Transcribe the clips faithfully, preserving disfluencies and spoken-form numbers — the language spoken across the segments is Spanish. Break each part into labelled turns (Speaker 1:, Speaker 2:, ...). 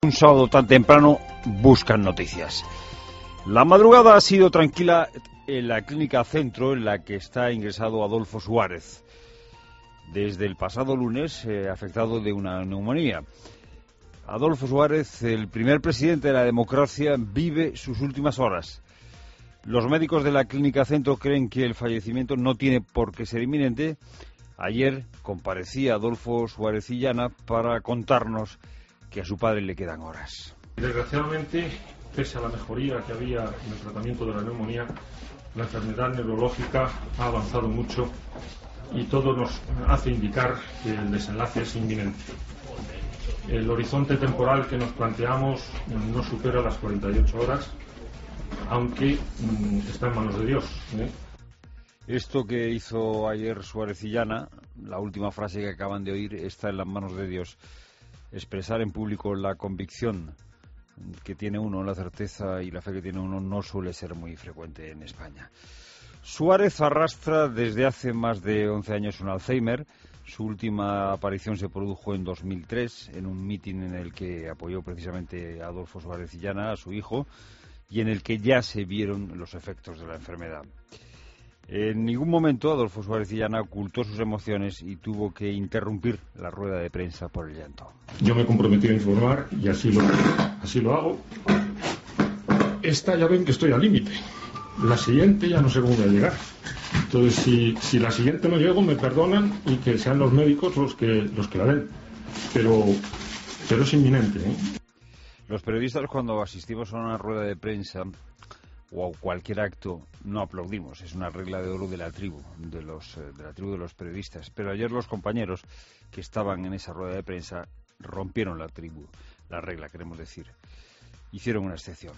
Speaker 1: un sábado tan temprano buscan noticias. La madrugada ha sido tranquila en la clínica Centro, en la que está ingresado Adolfo Suárez, desde el pasado lunes, eh, afectado de una neumonía. Adolfo Suárez, el primer presidente de la democracia, vive sus últimas horas. Los médicos de la clínica Centro creen que el fallecimiento no tiene por qué ser inminente. Ayer comparecía Adolfo Suárez Illana para contarnos que a su padre le quedan horas.
Speaker 2: Desgraciadamente, pese a la mejoría que había en el tratamiento de la neumonía, la enfermedad neurológica ha avanzado mucho y todo nos hace indicar que el desenlace es inminente. El horizonte temporal que nos planteamos no supera las cuarenta y ocho horas, aunque mmm, está en manos de Dios, ¿eh?
Speaker 1: Esto que hizo ayer Suárez Illana, la última frase que acaban de oír, está en las manos de Dios. Expresar en público la convicción que tiene uno, la certeza y la fe que tiene uno, no suele ser muy frecuente en España. Suárez arrastra desde hace más de once años un Alzheimer. Su última aparición se produjo en dos mil tres, en un mitin en el que apoyó precisamente a Adolfo Suárez Illana, a su hijo, y en el que ya se vieron los efectos de la enfermedad. En ningún momento Adolfo Suárez Illana ocultó sus emociones y tuvo que interrumpir la rueda de prensa por el llanto.
Speaker 2: Yo me comprometí a informar y así lo, así lo hago. Esta ya ven que estoy al límite. La siguiente ya no sé cómo voy a llegar. Entonces, si, si la siguiente no llego, me perdonan y que sean los médicos los que, los que la den. Pero, pero es inminente, ¿eh?
Speaker 1: Los periodistas, cuando asistimos a una rueda de prensa o a cualquier acto, no aplaudimos. Es una regla de oro de la tribu, de, los, de la tribu de los periodistas. Pero ayer los compañeros que estaban en esa rueda de prensa rompieron la tribu, la regla, queremos decir. Hicieron una excepción.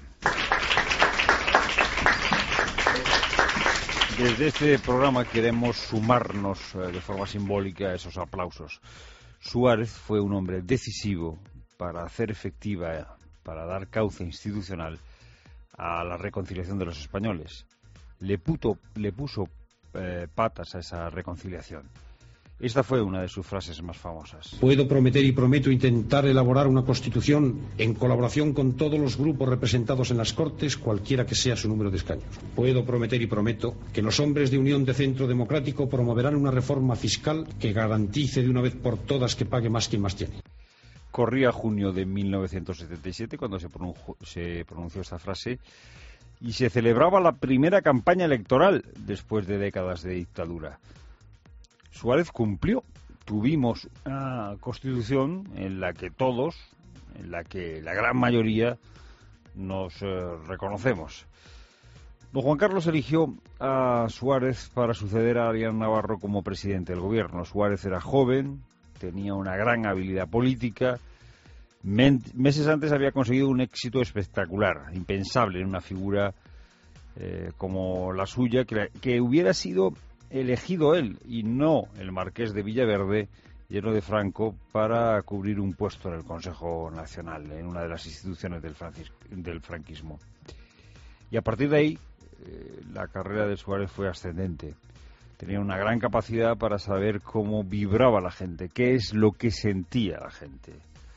Speaker 1: Desde este programa queremos sumarnos eh, de forma simbólica a esos aplausos. Suárez fue un hombre decisivo para hacer efectiva, para dar cauce institucional a la reconciliación de los españoles. Le, puto, le puso eh, patas a esa reconciliación. Esta fue una de sus frases más famosas.
Speaker 3: Puedo prometer y prometo intentar elaborar una constitución en colaboración con todos los grupos representados en las Cortes, cualquiera que sea su número de escaños. Puedo prometer y prometo que los hombres de Unión de Centro Democrático promoverán una reforma fiscal que garantice de una vez por todas que pague más quien más tiene.
Speaker 1: Corría junio de mil novecientos setenta y siete cuando se pronunció, se pronunció esta frase y se celebraba la primera campaña electoral después de décadas de dictadura. Suárez cumplió. Tuvimos una constitución en la que todos, en la que la gran mayoría nos eh, reconocemos. Don Juan Carlos eligió a Suárez para suceder a Adrián Navarro como presidente del gobierno. Suárez era joven, tenía una gran habilidad política. Meses antes había conseguido un éxito espectacular, impensable en una figura eh, como la suya, que, que hubiera sido elegido él y no el marqués de Villaverde, lleno de Franco, para cubrir un puesto en el Consejo Nacional, en una de las instituciones del, francis- del franquismo. Y a partir de ahí, eh, la carrera de Suárez fue ascendente. Tenía una gran capacidad para saber cómo vibraba la gente, qué es lo que sentía la gente.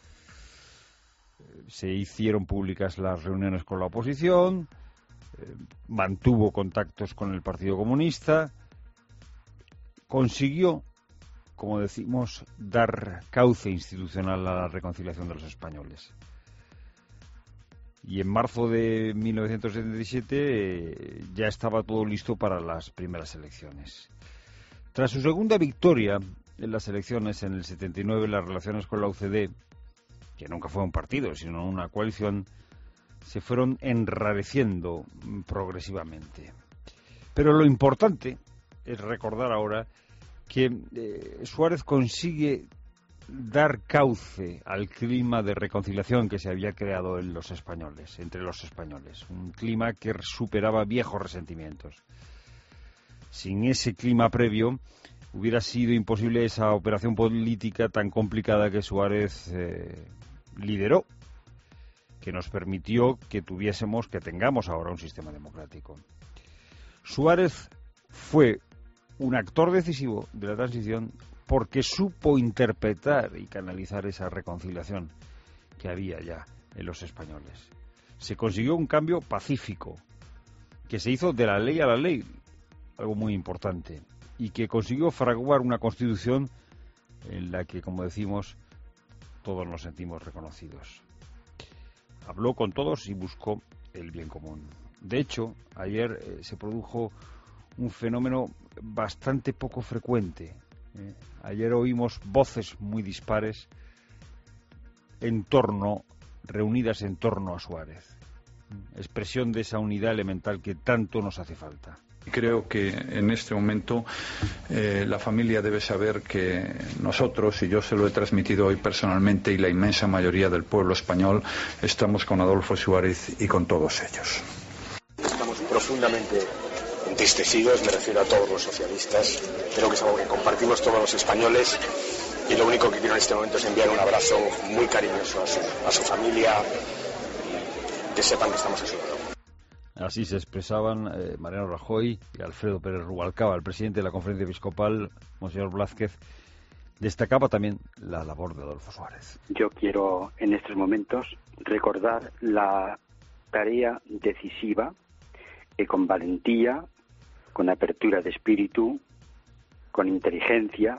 Speaker 1: Se hicieron públicas las reuniones con la oposición, eh, mantuvo contactos con el Partido Comunista, consiguió, como decimos, dar cauce institucional a la reconciliación de los españoles. Y en marzo de mil novecientos setenta y siete eh, ya estaba todo listo para las primeras elecciones. Tras su segunda victoria en las elecciones en el setenta y nueve, las relaciones con la U C D, que nunca fue un partido, sino una coalición, se fueron enrareciendo progresivamente. Pero lo importante es recordar ahora que eh, Suárez consigue dar cauce al clima de reconciliación que se había creado en los españoles, entre los españoles, un clima que superaba viejos resentimientos. Sin ese clima previo hubiera sido imposible esa operación política tan complicada que Suárez eh, lideró, que nos permitió que tuviésemos, que tengamos ahora un sistema democrático. Suárez fue un actor decisivo de la transición porque supo interpretar y canalizar esa reconciliación que había ya en los españoles. Se consiguió un cambio pacífico, que se hizo de la ley a la ley, algo muy importante, y que consiguió fraguar una Constitución en la que, como decimos, todos nos sentimos reconocidos. Habló con todos y buscó el bien común. De hecho, ayer eh, se produjo un fenómeno bastante poco frecuente. ¿eh? Ayer oímos voces muy dispares en torno, reunidas en torno a Suárez. Expresión de esa unidad elemental que tanto nos hace falta.
Speaker 4: Creo que en este momento eh, la familia debe saber que nosotros, y yo se lo he transmitido hoy personalmente, y la inmensa mayoría del pueblo español, estamos con Adolfo Suárez y con todos ellos.
Speaker 5: Estamos profundamente entristecidos, me refiero a todos los socialistas. Creo que es algo que compartimos todos los españoles y lo único que quiero en este momento es enviar un abrazo muy cariñoso a su, a su familia, que sepan que estamos a su lado.
Speaker 1: Así se expresaban eh, Mariano Rajoy y Alfredo Pérez Rubalcaba. El presidente de la Conferencia Episcopal, Monseñor Blázquez, destacaba también la labor de Adolfo Suárez.
Speaker 6: Yo quiero en estos momentos recordar la tarea decisiva que con valentía, con apertura de espíritu, con inteligencia,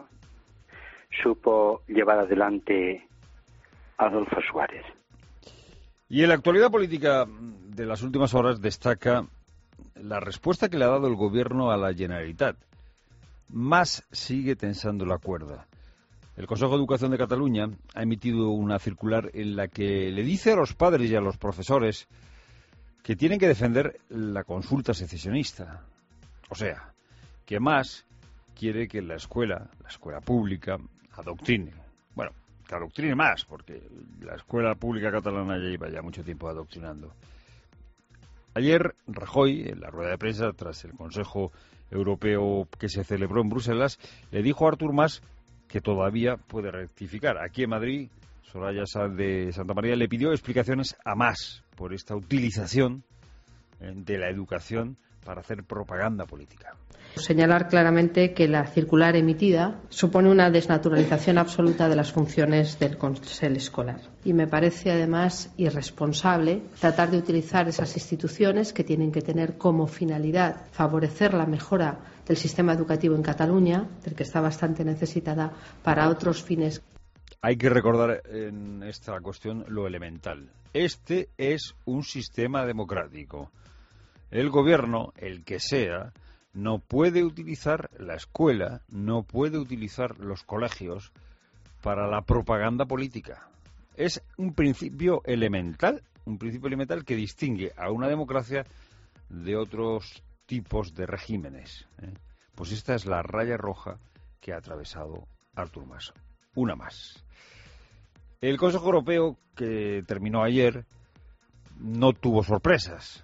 Speaker 6: supo llevar adelante Adolfo Suárez.
Speaker 1: Y en la actualidad política de las últimas horas destaca la respuesta que le ha dado el gobierno a la Generalitat. Más sigue tensando la cuerda. El Consejo de Educación de Cataluña ha emitido una circular en la que le dice a los padres y a los profesores que tienen que defender la consulta secesionista. O sea, que más quiere que la escuela, la escuela pública, adoctrine. Bueno, que adoctrine más, porque la escuela pública catalana ya lleva ya mucho tiempo adoctrinando. Ayer, Rajoy, en la rueda de prensa, tras el Consejo Europeo que se celebró en Bruselas, le dijo a Artur Mas que todavía puede rectificar. Aquí en Madrid, Soraya Sáenz de Santa María le pidió explicaciones a Mas por esta utilización eh, de la educación para hacer propaganda política.
Speaker 7: Señalar claramente que la circular emitida supone una desnaturalización absoluta de las funciones del Consell Escolar. Y me parece además irresponsable tratar de utilizar esas instituciones que tienen que tener como finalidad favorecer la mejora del sistema educativo en Cataluña, del que está bastante necesitada, para otros fines.
Speaker 1: Hay que recordar en esta cuestión lo elemental. Este es un sistema democrático. El gobierno, el que sea, no puede utilizar la escuela, no puede utilizar los colegios para la propaganda política. Es un principio elemental, un principio elemental que distingue a una democracia de otros tipos de regímenes. ¿eh? Pues esta es la raya roja que ha atravesado Artur Mas. Una más. El Consejo Europeo, que terminó ayer, no tuvo sorpresas.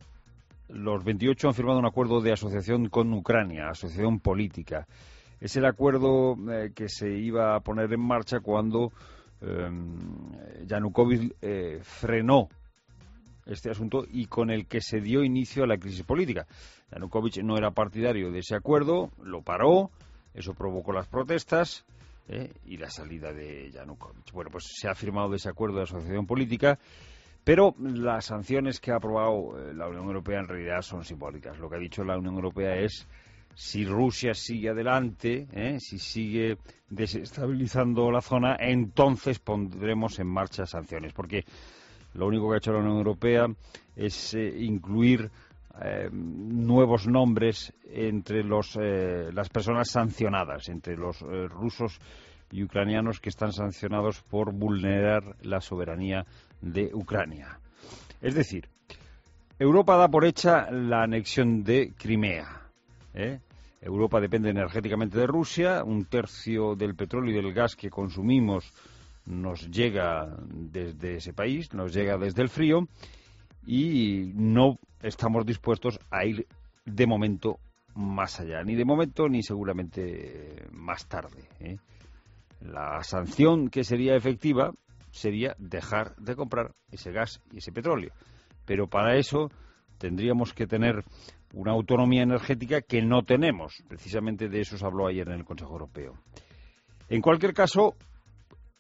Speaker 1: Los veintiocho han firmado un acuerdo de asociación con Ucrania, asociación política. Es el acuerdo eh, que se iba a poner en marcha cuando eh, Yanukovych eh, frenó este asunto y con el que se dio inicio a la crisis política. Yanukovych no era partidario de ese acuerdo, lo paró, eso provocó las protestas eh, y la salida de Yanukovych. Bueno, pues se ha firmado ese acuerdo de asociación política. Pero las sanciones que ha aprobado la Unión Europea en realidad son simbólicas. Lo que ha dicho la Unión Europea es si Rusia sigue adelante, ¿eh? si sigue desestabilizando la zona, entonces pondremos en marcha sanciones. Porque lo único que ha hecho la Unión Europea es eh, incluir eh, nuevos nombres entre los, eh, las personas sancionadas, entre los eh, rusos y ucranianos que están sancionados por vulnerar la soberanía de Ucrania. Es decir, Europa da por hecha la anexión de Crimea. ¿eh? Europa depende energéticamente de Rusia, un tercio del petróleo y del gas que consumimos nos llega desde ese país, nos llega desde el frío y no estamos dispuestos a ir de momento más allá, ni de momento ni seguramente más tarde. ¿eh? La sanción que sería efectiva sería dejar de comprar ese gas y ese petróleo. Pero para eso tendríamos que tener una autonomía energética que no tenemos. Precisamente de eso se habló ayer en el Consejo Europeo. En cualquier caso,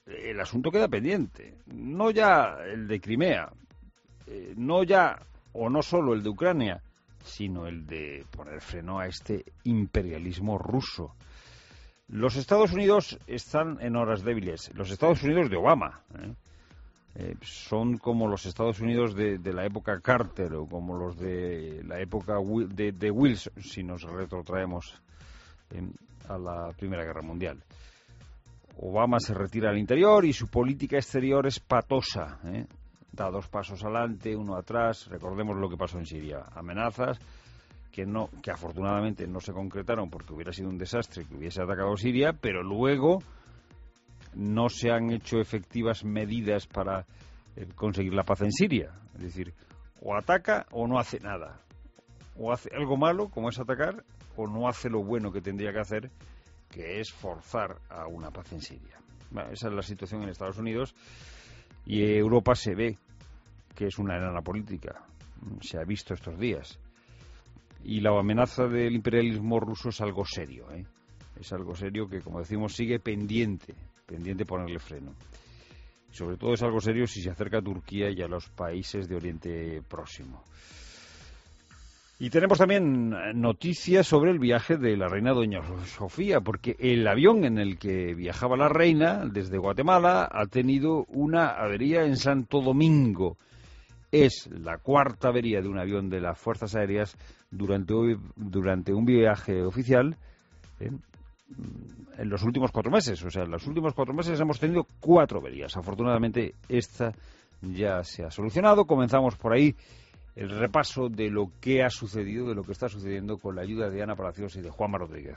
Speaker 1: el asunto queda pendiente. No ya el de Crimea, eh, no ya o no solo el de Ucrania, sino el de poner freno a este imperialismo ruso. Los Estados Unidos están en horas débiles. Los Estados Unidos de Obama, ¿eh? Eh, son como los Estados Unidos de, de la época Carter o como los de la época de, de Wilson, si nos retrotraemos eh, a la Primera Guerra Mundial. Obama se retira al interior y su política exterior es patosa, ¿eh? Da dos pasos adelante, uno atrás. Recordemos lo que pasó en Siria. Amenazas que no, que afortunadamente no se concretaron porque hubiera sido un desastre que hubiese atacado Siria, pero luego no se han hecho efectivas medidas para eh, conseguir la paz en Siria. Es decir, o ataca o no hace nada. O hace algo malo, como es atacar, o no hace lo bueno que tendría que hacer, que es forzar a una paz en Siria. Bueno, esa es la situación en Estados Unidos, y Europa se ve que es una enana política. Se ha visto estos días. Y la amenaza del imperialismo ruso es algo serio, ¿eh? Es algo serio que, como decimos, sigue pendiente, pendiente ponerle freno. Y sobre todo es algo serio si se acerca a Turquía y a los países de Oriente Próximo. Y tenemos también noticias sobre el viaje de la reina doña Sofía, porque el avión en el que viajaba la reina desde Guatemala ha tenido una avería en Santo Domingo. Es la cuarta avería de un avión de las Fuerzas Aéreas durante, durante un viaje oficial ¿eh? en los últimos cuatro meses. O sea, en los últimos cuatro meses hemos tenido cuatro averías. Afortunadamente, esta ya se ha solucionado. Comenzamos por ahí el repaso de lo que ha sucedido, de lo que está sucediendo con la ayuda de Ana Palacios y de Juanma Rodríguez.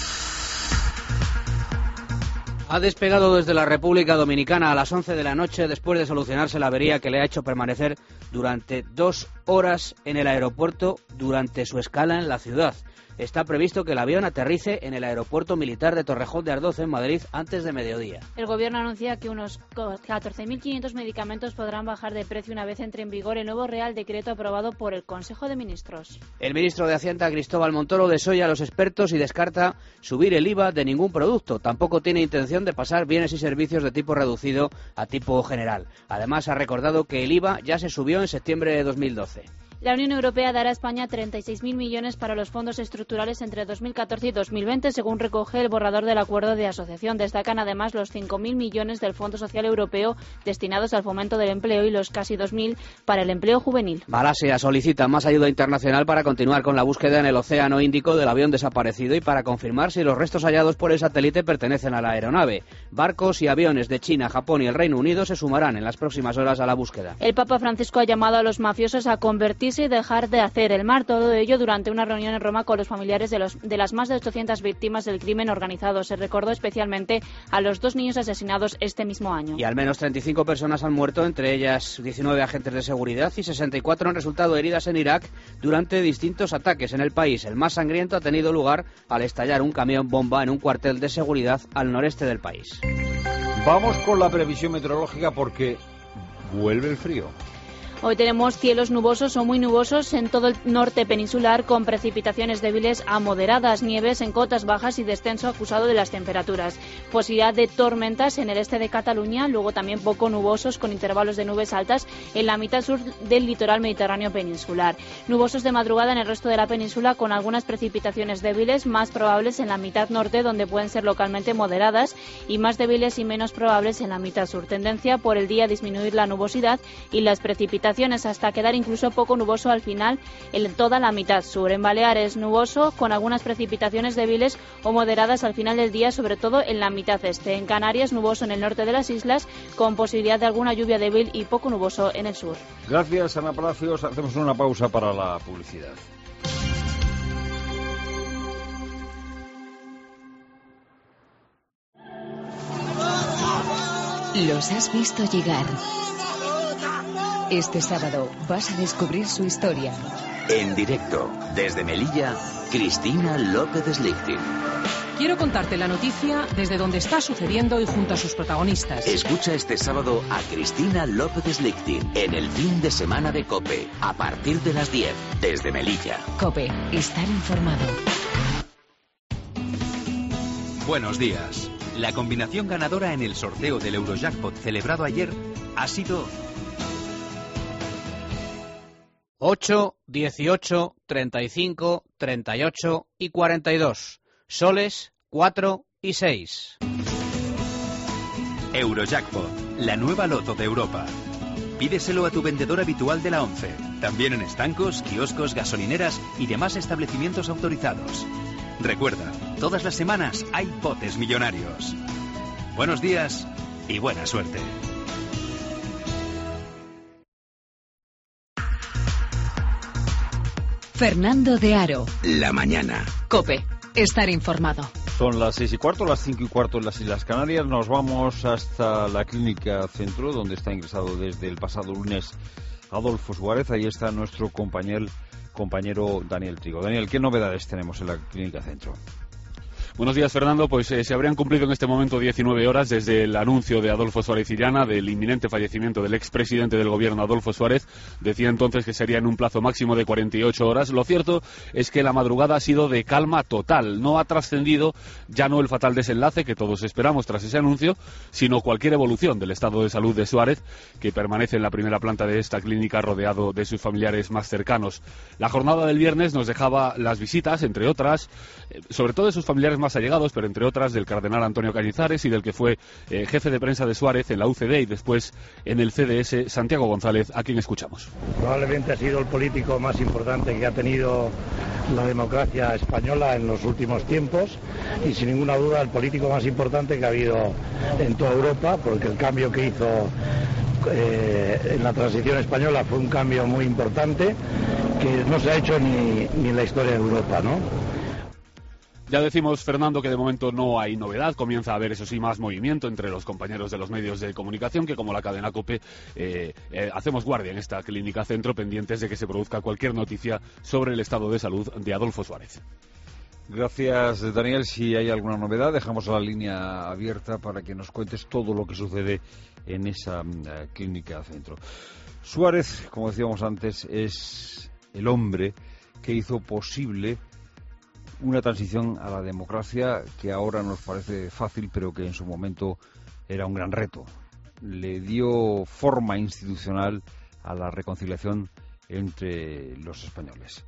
Speaker 8: Ha despegado desde la República Dominicana a las once de la noche después de solucionarse la avería que le ha hecho permanecer durante dos horas en el aeropuerto durante su escala en la ciudad. Está previsto que el avión aterrice en el aeropuerto militar de Torrejón de Ardoz, en Madrid, antes de mediodía.
Speaker 9: El Gobierno anuncia que unos catorce mil quinientos medicamentos podrán bajar de precio una vez entre en vigor el nuevo Real Decreto aprobado por el Consejo de Ministros.
Speaker 8: El ministro de Hacienda, Cristóbal Montoro, desoye a los expertos y descarta subir el I V A de ningún producto. Tampoco tiene intención de pasar bienes y servicios de tipo reducido a tipo general. Además, ha recordado que el I V A ya se subió en septiembre de dos mil doce.
Speaker 9: La Unión Europea dará a España treinta y seis mil millones para los fondos estructurales entre dos mil catorce y dos mil veinte, según recoge el borrador del acuerdo de asociación. Destacan además los cinco mil millones del Fondo Social Europeo destinados al fomento del empleo y los casi dos mil para el empleo juvenil.
Speaker 8: Malasia solicita más ayuda internacional para continuar con la búsqueda en el Océano Índico del avión desaparecido y para confirmar si los restos hallados por el satélite pertenecen a la aeronave. Barcos y aviones de China, Japón y el Reino Unido se sumarán en las próximas horas a la búsqueda.
Speaker 9: El Papa Francisco ha llamado a los mafiosos a convertirse y dejar de hacer el mal, todo ello durante una reunión en Roma con los familiares de, los, de las más de ochocientas víctimas del crimen organizado. Se recordó especialmente a los dos niños asesinados este mismo año.
Speaker 8: Y al menos treinta y cinco personas han muerto, entre ellas diecinueve agentes de seguridad, y sesenta y cuatro han resultado heridas en Irak durante distintos ataques en el país. El más sangriento ha tenido lugar al estallar un camión bomba en un cuartel de seguridad al noreste del país.
Speaker 1: Vamos con la previsión meteorológica porque vuelve el frío.
Speaker 9: Hoy tenemos cielos nubosos o muy nubosos en todo el norte peninsular, con precipitaciones débiles a moderadas, nieves en cotas bajas y descenso acusado de las temperaturas. Posibilidad de tormentas en el este de Cataluña, luego también poco nubosos con intervalos de nubes altas en la mitad sur del litoral mediterráneo peninsular. Nubosos de madrugada en el resto de la península, con algunas precipitaciones débiles, más probables en la mitad norte, donde pueden ser localmente moderadas, y más débiles y menos probables en la mitad sur. Tendencia por el día a disminuir la nubosidad y las precipitaciones hasta quedar incluso poco nuboso al final en toda la mitad sur. En Baleares nuboso con algunas precipitaciones débiles o moderadas al final del día, sobre todo en la mitad este. En Canarias nuboso en el norte de las islas, con posibilidad de alguna lluvia débil y poco nuboso en el sur.
Speaker 1: Gracias, Ana Palacios. Hacemos una pausa para la publicidad.
Speaker 10: Los has visto llegar. Este sábado vas a descubrir su historia.
Speaker 11: En directo, desde Melilla, Cristina López Slichting.
Speaker 12: Quiero contarte la noticia desde donde está sucediendo y junto a sus protagonistas.
Speaker 11: Escucha este sábado a Cristina López Slichting en el fin de semana de COPE, a partir de las diez, desde Melilla.
Speaker 10: COPE, estar informado.
Speaker 13: Buenos días. La combinación ganadora en el sorteo del Eurojackpot celebrado ayer ha sido
Speaker 8: ocho, dieciocho, treinta y cinco, treinta y ocho y cuarenta y dos. Soles, cuatro y seis.
Speaker 13: Eurojackpot, la nueva loto de Europa. Pídeselo a tu vendedor habitual de la ONCE. También en estancos, kioscos, gasolineras y demás establecimientos autorizados. Recuerda, todas las semanas hay botes millonarios. Buenos días y buena suerte.
Speaker 10: Fernando de Aro.
Speaker 11: La mañana.
Speaker 10: COPE. Estar informado.
Speaker 1: Son las seis y cuarto, las cinco y cuarto en las Islas Canarias. Nos vamos hasta la Clínica Centro, donde está ingresado desde el pasado lunes Adolfo Suárez. Ahí está nuestro compañero, compañero Daniel Trigo. Daniel, ¿qué novedades tenemos en la Clínica Centro?
Speaker 14: Buenos días, Fernando. Pues eh, se habrían cumplido en este momento diecinueve horas desde el anuncio de Adolfo Suárez Illana del inminente fallecimiento del expresidente del gobierno, Adolfo Suárez. Decía entonces que sería en un plazo máximo de cuarenta y ocho horas. Lo cierto es que la madrugada ha sido de calma total. No ha trascendido ya no el fatal desenlace que todos esperamos tras ese anuncio, sino cualquier evolución del estado de salud de Suárez, que permanece en la primera planta de esta clínica rodeado de sus familiares más cercanos. La jornada del viernes nos dejaba las visitas, entre otras, eh, sobre todo de sus familiares más allegados, pero entre otras del cardenal Antonio Cañizares y del que fue eh, jefe de prensa de Suárez en la U C D y después en el C D S, Santiago González, a quien escuchamos.
Speaker 15: Probablemente ha sido el político más importante que ha tenido la democracia española en los últimos tiempos y sin ninguna duda el político más importante que ha habido en toda Europa, porque el cambio que hizo eh, en la transición española fue un cambio muy importante que no se ha hecho ni, ni en la historia de Europa, ¿no?
Speaker 14: Ya decimos, Fernando, que de momento no hay novedad. Comienza a haber, eso sí, más movimiento entre los compañeros de los medios de comunicación, que como la cadena COPE eh, eh, hacemos guardia en esta Clínica Centro, pendientes de que se produzca cualquier noticia sobre el estado de salud de Adolfo Suárez.
Speaker 1: Gracias, Daniel. Si hay alguna novedad, dejamos la línea abierta para que nos cuentes todo lo que sucede en esa uh, Clínica Centro. Suárez, como decíamos antes, es el hombre que hizo posible una transición a la democracia que ahora nos parece fácil, pero que en su momento era un gran reto. Le dio forma institucional a la reconciliación entre los españoles.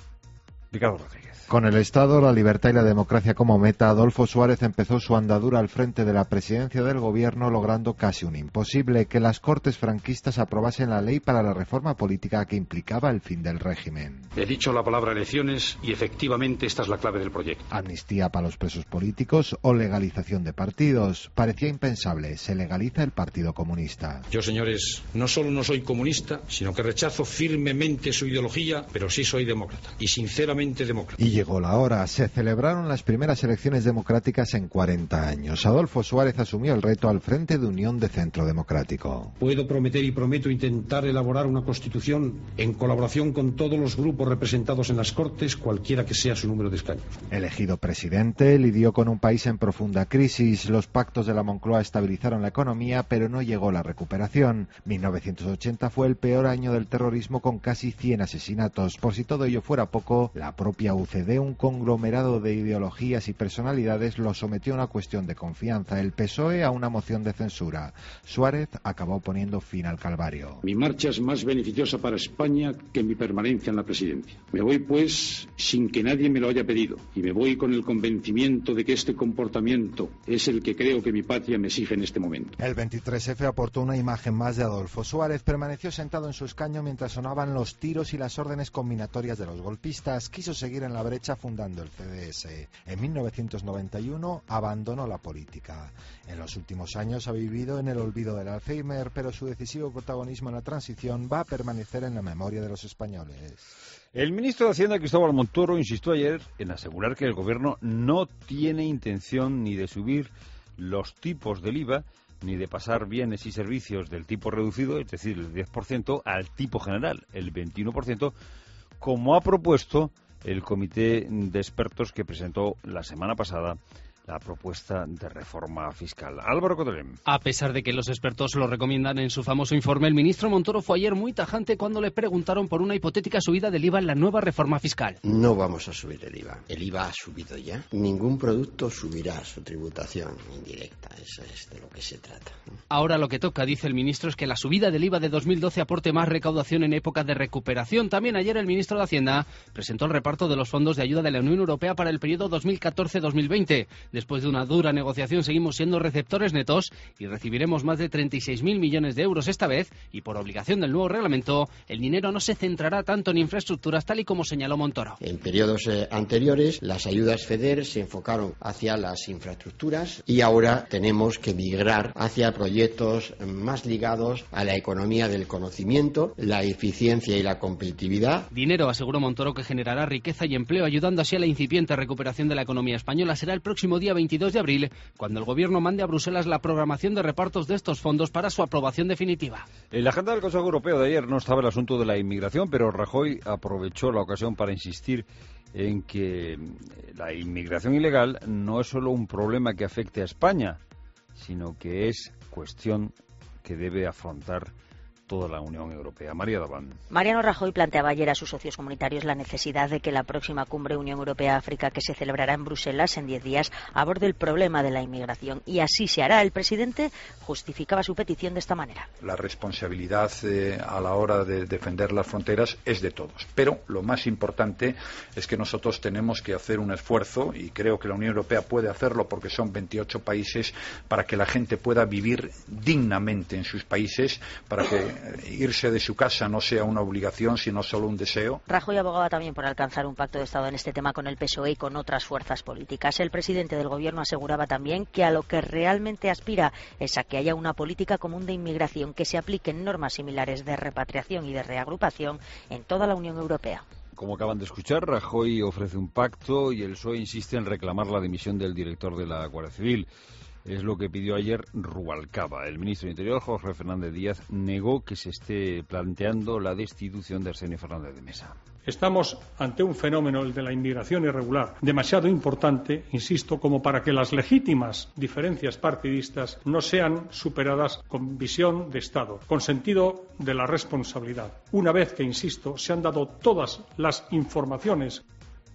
Speaker 1: Ricardo Rodríguez.
Speaker 16: Con el Estado, la libertad y la democracia como meta, Adolfo Suárez empezó su andadura al frente de la presidencia del gobierno, logrando casi un imposible: que las Cortes franquistas aprobasen la ley para la reforma política que implicaba el fin del régimen.
Speaker 3: He dicho la palabra elecciones y efectivamente esta es la clave del proyecto.
Speaker 16: Amnistía para los presos políticos o legalización de partidos. Parecía impensable, se legaliza el Partido Comunista.
Speaker 3: Yo, señores, no solo no soy comunista, sino que rechazo firmemente su ideología, pero sí soy demócrata, y sinceramente demócrata.
Speaker 16: Y llegó la hora. Se celebraron las primeras elecciones democráticas en cuarenta años. Adolfo Suárez asumió el reto al frente de Unión de Centro Democrático.
Speaker 3: Puedo prometer y prometo intentar elaborar una constitución en colaboración con todos los grupos representados en las Cortes, cualquiera que sea su número de escaños.
Speaker 16: Elegido presidente, lidió con un país en profunda crisis. Los pactos de la Moncloa estabilizaron la economía, pero no llegó la recuperación. mil novecientos ochenta fue el peor año del terrorismo, con casi cien asesinatos. Por si todo ello fuera poco, la propia U C D, un conglomerado de ideologías y personalidades, lo sometió a una cuestión de confianza, el P S O E a una moción de censura. Suárez acabó poniendo fin al calvario.
Speaker 3: Mi marcha es más beneficiosa para España que mi permanencia en la presidencia. Me voy, pues, sin que nadie me lo haya pedido, y me voy con el convencimiento de que este comportamiento es el que creo que mi patria me exige en este momento.
Speaker 16: El veintitrés efe aportó una imagen más de Adolfo Suárez. Permaneció sentado en su escaño mientras sonaban los tiros y las órdenes combinatorias de los golpistas. Quiso seguir en la brecha fundando el C D S. En mil novecientos noventa y uno abandonó la política. En los últimos años ha vivido en el olvido del Alzheimer, pero su decisivo protagonismo en la transición va a permanecer en la memoria de los españoles.
Speaker 1: El ministro de Hacienda, Cristóbal Montoro, insistió ayer en asegurar que el gobierno no tiene intención ni de subir los tipos del I V A, ni de pasar bienes y servicios del tipo reducido, es decir, el diez por ciento, al tipo general, el veintiuno por ciento, como ha propuesto el comité de expertos que presentó la semana pasada la propuesta de reforma fiscal. Álvaro Cotelem.
Speaker 17: A pesar de que los expertos lo recomiendan en su famoso informe, el ministro Montoro fue ayer muy tajante cuando le preguntaron por una hipotética subida del I V A en la nueva reforma fiscal.
Speaker 18: No vamos a subir el I V A. El I V A ha subido ya. Ningún producto subirá su tributación indirecta. Eso es de lo que se trata.
Speaker 17: Ahora lo que toca, dice el ministro, es que la subida del I V A de dos mil doce aporte más recaudación en época de recuperación. También ayer el ministro de Hacienda presentó el reparto de los fondos de ayuda de la Unión Europea para el periodo dos mil catorce dos mil veinte. Después de una dura negociación seguimos siendo receptores netos y recibiremos más de treinta y seis mil millones de euros esta vez, y por obligación del nuevo reglamento el dinero no se centrará tanto en infraestructuras, tal y como señaló Montoro.
Speaker 18: En periodos eh, anteriores las ayudas FEDER se enfocaron hacia las infraestructuras y ahora tenemos que migrar hacia proyectos más ligados a la economía del conocimiento, la eficiencia y la competitividad.
Speaker 17: Dinero, aseguró Montoro, que generará riqueza y empleo, ayudando así a la incipiente recuperación de la economía española. Será el próximo día veintidós de abril cuando el Gobierno mande a Bruselas la programación de repartos de estos fondos para su aprobación definitiva.
Speaker 1: En la agenda del Consejo Europeo de ayer no estaba el asunto de la inmigración, pero Rajoy aprovechó la ocasión para insistir en que la inmigración ilegal no es solo un problema que afecte a España, sino que es cuestión que debe afrontar toda la Unión Europea. María Daván.
Speaker 19: Mariano Rajoy planteaba ayer a sus socios comunitarios la necesidad de que la próxima cumbre Unión Europea-África, que se celebrará en Bruselas en diez días, aborde el problema de la inmigración, y así se hará. El presidente justificaba su petición de esta manera.
Speaker 4: La responsabilidad eh, a la hora de defender las fronteras es de todos, pero lo más importante es que nosotros tenemos que hacer un esfuerzo, y creo que la Unión Europea puede hacerlo porque son veintiocho países, para que la gente pueda vivir dignamente en sus países, para que irse de su casa no sea una obligación, sino solo un deseo.
Speaker 19: Rajoy abogaba también por alcanzar un pacto de Estado en este tema con el P S O E y con otras fuerzas políticas. El presidente del Gobierno aseguraba también que a lo que realmente aspira es a que haya una política común de inmigración, que se apliquen normas similares de repatriación y de reagrupación en toda la Unión Europea.
Speaker 1: Como acaban de escuchar, Rajoy ofrece un pacto y el P S O E insiste en reclamar la dimisión del director de la Guardia Civil. Es lo que pidió ayer Rubalcaba. El ministro de Interior, Jorge Fernández Díaz, negó que se esté planteando la destitución de Arsenio Fernández de Mesa.
Speaker 2: Estamos ante un fenómeno, el de la inmigración irregular, demasiado importante, insisto, como para que las legítimas diferencias partidistas no sean superadas con visión de Estado, con sentido de la responsabilidad. Una vez que, insisto, se han dado todas las informaciones.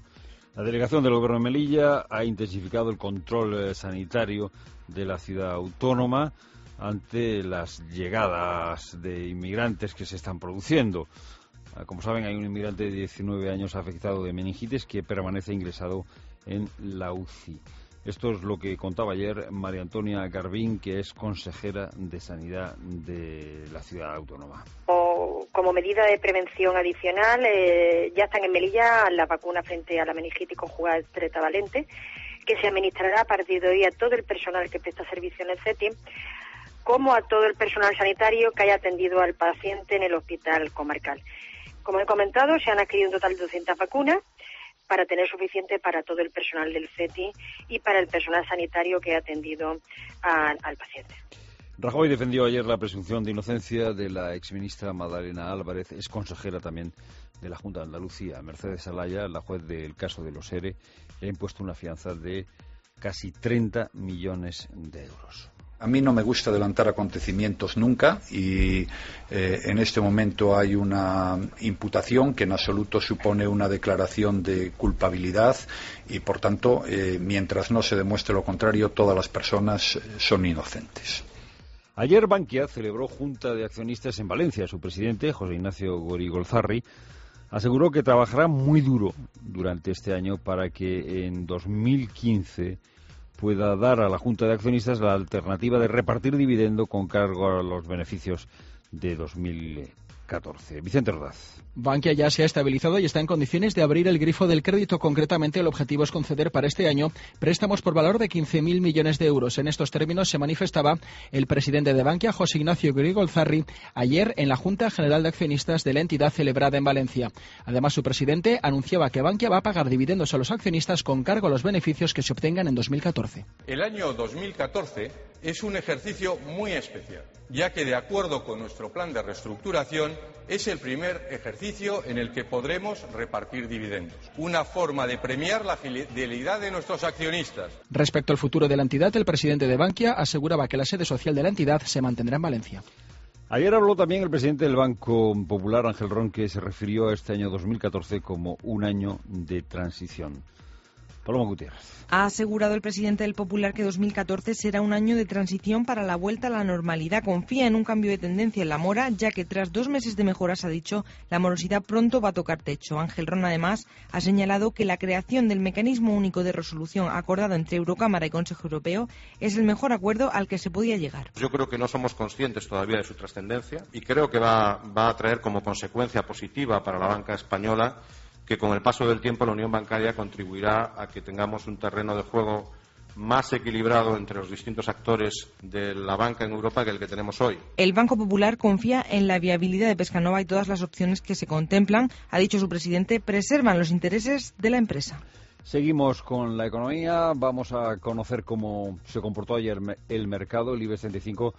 Speaker 1: La delegación del Gobierno de Melilla ha intensificado el control sanitario de la ciudad autónoma ante las llegadas de inmigrantes que se están produciendo. Como saben, hay un inmigrante de diecinueve años afectado de meningitis que permanece ingresado en la U C I. Esto es lo que contaba ayer María Antonia Garbín, que es consejera de Sanidad de la ciudad autónoma.
Speaker 20: O, como medida de prevención adicional, eh, ya están en Melilla la vacuna frente a la meningitis conjugada tetravalente, que se administrará a partir de hoy a todo el personal que presta servicio en el C E T I, como a todo el personal sanitario que haya atendido al paciente en el hospital comarcal. Como he comentado, se han adquirido un total de doscientas vacunas para tener suficiente para todo el personal del C E T I y para el personal sanitario que ha atendido a, al paciente.
Speaker 1: Rajoy defendió ayer la presunción de inocencia de la exministra Magdalena Álvarez, es consejera también de la Junta de Andalucía. Mercedes Alaya, la juez del caso de los ERE, le ha impuesto una fianza de casi treinta millones de euros.
Speaker 4: A mí no me gusta adelantar acontecimientos nunca y eh, en este momento hay una imputación que en absoluto supone una declaración de culpabilidad y, por tanto, eh, mientras no se demuestre lo contrario, todas las personas son inocentes.
Speaker 1: Ayer Bankia celebró junta de accionistas en Valencia. Su presidente, José Ignacio Gorigolzarri, aseguró que trabajará muy duro durante este año para que en dos mil quince pueda dar a la Junta de Accionistas la alternativa de repartir dividendo con cargo a los beneficios de dos mil catorce. Vicente Ordaz.
Speaker 21: Bankia ya se ha estabilizado y está en condiciones de abrir el grifo del crédito. Concretamente, el objetivo es conceder para este año préstamos por valor de quince mil millones de euros. En estos términos se manifestaba el presidente de Bankia, José Ignacio Gorigolzarri, ayer en la Junta General de Accionistas de la entidad celebrada en Valencia. Además, su presidente anunciaba que Bankia va a pagar dividendos a los accionistas con cargo a los beneficios que se obtengan en dos mil catorce.
Speaker 22: El año dos mil catorce es un ejercicio muy especial, ya que, de acuerdo con nuestro plan de reestructuración, es el primer ejercicio en el que podremos repartir dividendos. Una forma de premiar la fidelidad de nuestros accionistas.
Speaker 21: Respecto al futuro de la entidad, el presidente de Bankia aseguraba que la sede social de la entidad se mantendrá en Valencia.
Speaker 1: Ayer habló también el presidente del Banco Popular, Ángel Ron, que se refirió a este año dos mil catorce como un año de transición. Paloma Gutiérrez.
Speaker 5: Ha asegurado el presidente del Popular que dos mil catorce será un año de transición para la vuelta a la normalidad. Confía en un cambio de tendencia en la mora, ya que tras dos meses de mejoras, ha dicho, la morosidad pronto va a tocar techo. Ángel Ron, además, ha señalado que la creación del mecanismo único de resolución acordado entre Eurocámara y Consejo Europeo es el mejor acuerdo al que se podía llegar.
Speaker 6: Yo creo que no somos conscientes todavía de su trascendencia y creo que va, va a traer como consecuencia positiva para la banca española que con el paso del tiempo la unión bancaria contribuirá a que tengamos un terreno de juego más equilibrado entre los distintos actores de la banca en Europa que el que tenemos hoy.
Speaker 5: El Banco Popular confía en la viabilidad de Pescanova y todas las opciones que se contemplan, ha dicho su presidente, preservan los intereses de la empresa.
Speaker 1: Seguimos con la economía. Vamos a conocer cómo se comportó ayer el mercado. El IBEX treinta y cinco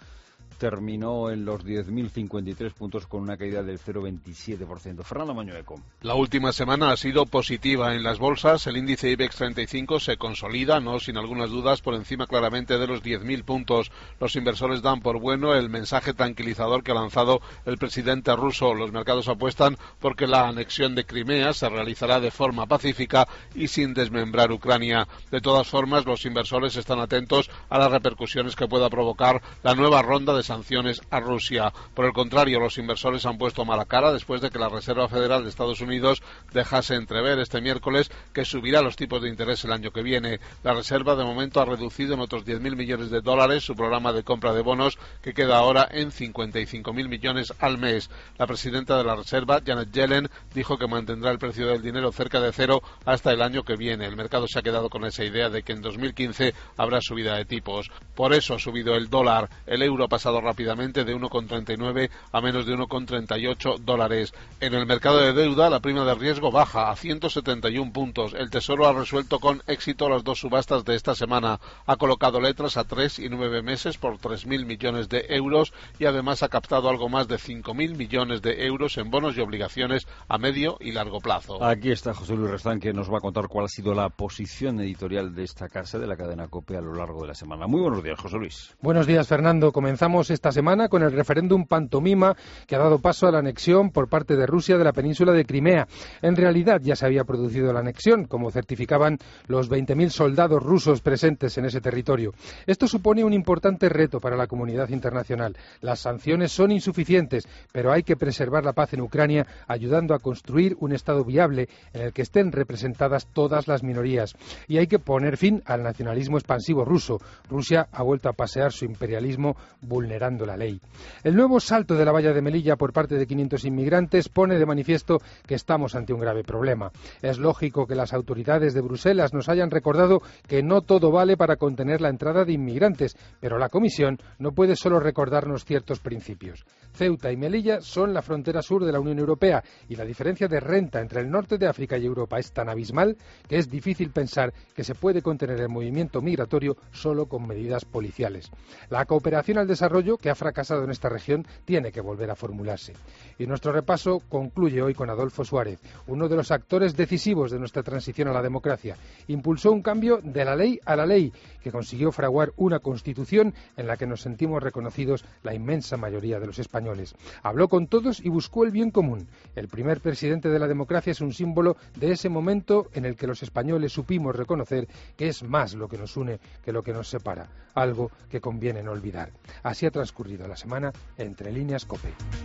Speaker 1: terminó en los diez mil cincuenta y tres puntos con una caída del cero coma veintisiete por ciento. Fernando Mañueco.
Speaker 23: La última semana ha sido positiva en las bolsas. El índice IBEX treinta y cinco se consolida, no sin algunas dudas, por encima claramente de los diez mil puntos. Los inversores dan por bueno el mensaje tranquilizador que ha lanzado el presidente ruso. Los mercados apuestan porque la anexión de Crimea se realizará de forma pacífica y sin desmembrar Ucrania. De todas formas, los inversores están atentos a las repercusiones que pueda provocar la nueva ronda de sanciones a Rusia. Por el contrario, los inversores han puesto mala cara después de que la Reserva Federal de Estados Unidos dejase entrever este miércoles que subirá los tipos de interés el año que viene. La Reserva de momento ha reducido en otros diez mil millones de dólares su programa de compra de bonos, que queda ahora en cincuenta y cinco mil millones al mes. La presidenta de la Reserva, Janet Yellen, dijo que mantendrá el precio del dinero cerca de cero hasta el año que viene. El mercado se ha quedado con esa idea de que en dos mil quince habrá subida de tipos. Por eso ha subido el dólar. El euro ha pasado rápidamente de uno coma treinta y nueve a menos de uno coma treinta y ocho dólares. En el mercado de deuda, la prima de riesgo baja a ciento setenta y uno puntos. El Tesoro ha resuelto con éxito las dos subastas de esta semana. Ha colocado letras a tres y nueve meses por tres mil millones de euros y además ha captado algo más de cinco mil millones de euros en bonos y obligaciones a medio y largo plazo.
Speaker 1: Aquí está José Luis Restán, que nos va a contar cuál ha sido la posición editorial de esta casa, de la cadena COPE, a lo largo de la semana. Muy buenos días, José Luis.
Speaker 24: Buenos días, Fernando. Comenzamos esta semana con el referéndum pantomima que ha dado paso a la anexión por parte de Rusia de la península de Crimea. En realidad ya se había producido la anexión, como certificaban los veinte mil soldados rusos presentes en ese territorio. Esto supone un importante reto para la comunidad internacional. Las sanciones son insuficientes, pero hay que preservar la paz en Ucrania, ayudando a construir un Estado viable en el que estén representadas todas las minorías. Y hay que poner fin al nacionalismo expansivo ruso. Rusia ha vuelto a pasear su imperialismo vulnerando la ley. El nuevo salto de la valla de Melilla por parte de quinientos inmigrantes pone de manifiesto que estamos ante un grave problema. Es lógico que las autoridades de Bruselas nos hayan recordado que no todo vale para contener la entrada de inmigrantes, pero la Comisión no puede solo recordarnos ciertos principios. Ceuta y Melilla son la frontera sur de la Unión Europea y la diferencia de renta entre el norte de África y Europa es tan abismal que es difícil pensar que se puede contener el movimiento migratorio solo con medidas policiales. La cooperación al desarrollo, que ha fracasado en esta región, tiene que volver a formularse. Y nuestro repaso concluye hoy con Adolfo Suárez, uno de los actores decisivos de nuestra transición a la democracia. Impulsó un cambio de la ley a la ley, que consiguió fraguar una constitución en la que nos sentimos reconocidos la inmensa mayoría de los españoles. Habló con todos y buscó el bien común. El primer presidente de la democracia es un símbolo de ese momento en el que los españoles supimos reconocer que es más lo que nos une que lo que nos separa, algo que conviene no olvidar. Así ha transcurrido la semana Entre Líneas COPE.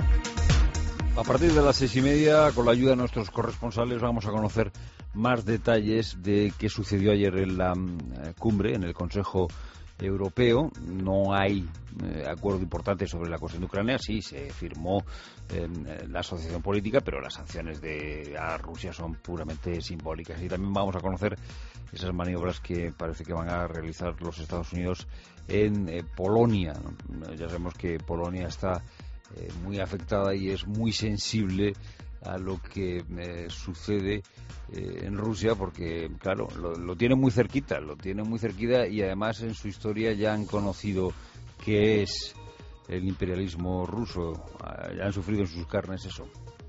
Speaker 1: A partir de las seis y media, con la ayuda de nuestros corresponsales, vamos a conocer más detalles de qué sucedió ayer en la eh, cumbre, en el Consejo Europeo. No hay eh, acuerdo importante sobre la cuestión de Ucrania. Sí, se firmó eh, la asociación política, pero las sanciones de a Rusia son puramente simbólicas. Y también vamos a conocer esas maniobras que parece que van a realizar los Estados Unidos en eh, Polonia. Ya sabemos que Polonia está eh, muy afectada y es muy sensible a lo que eh, sucede eh, en Rusia, porque claro, lo, lo tiene muy cerquita, lo tiene muy cerquita y además en su historia ya han conocido qué es el imperialismo ruso. Eh, han sufrido en sus carnes eso.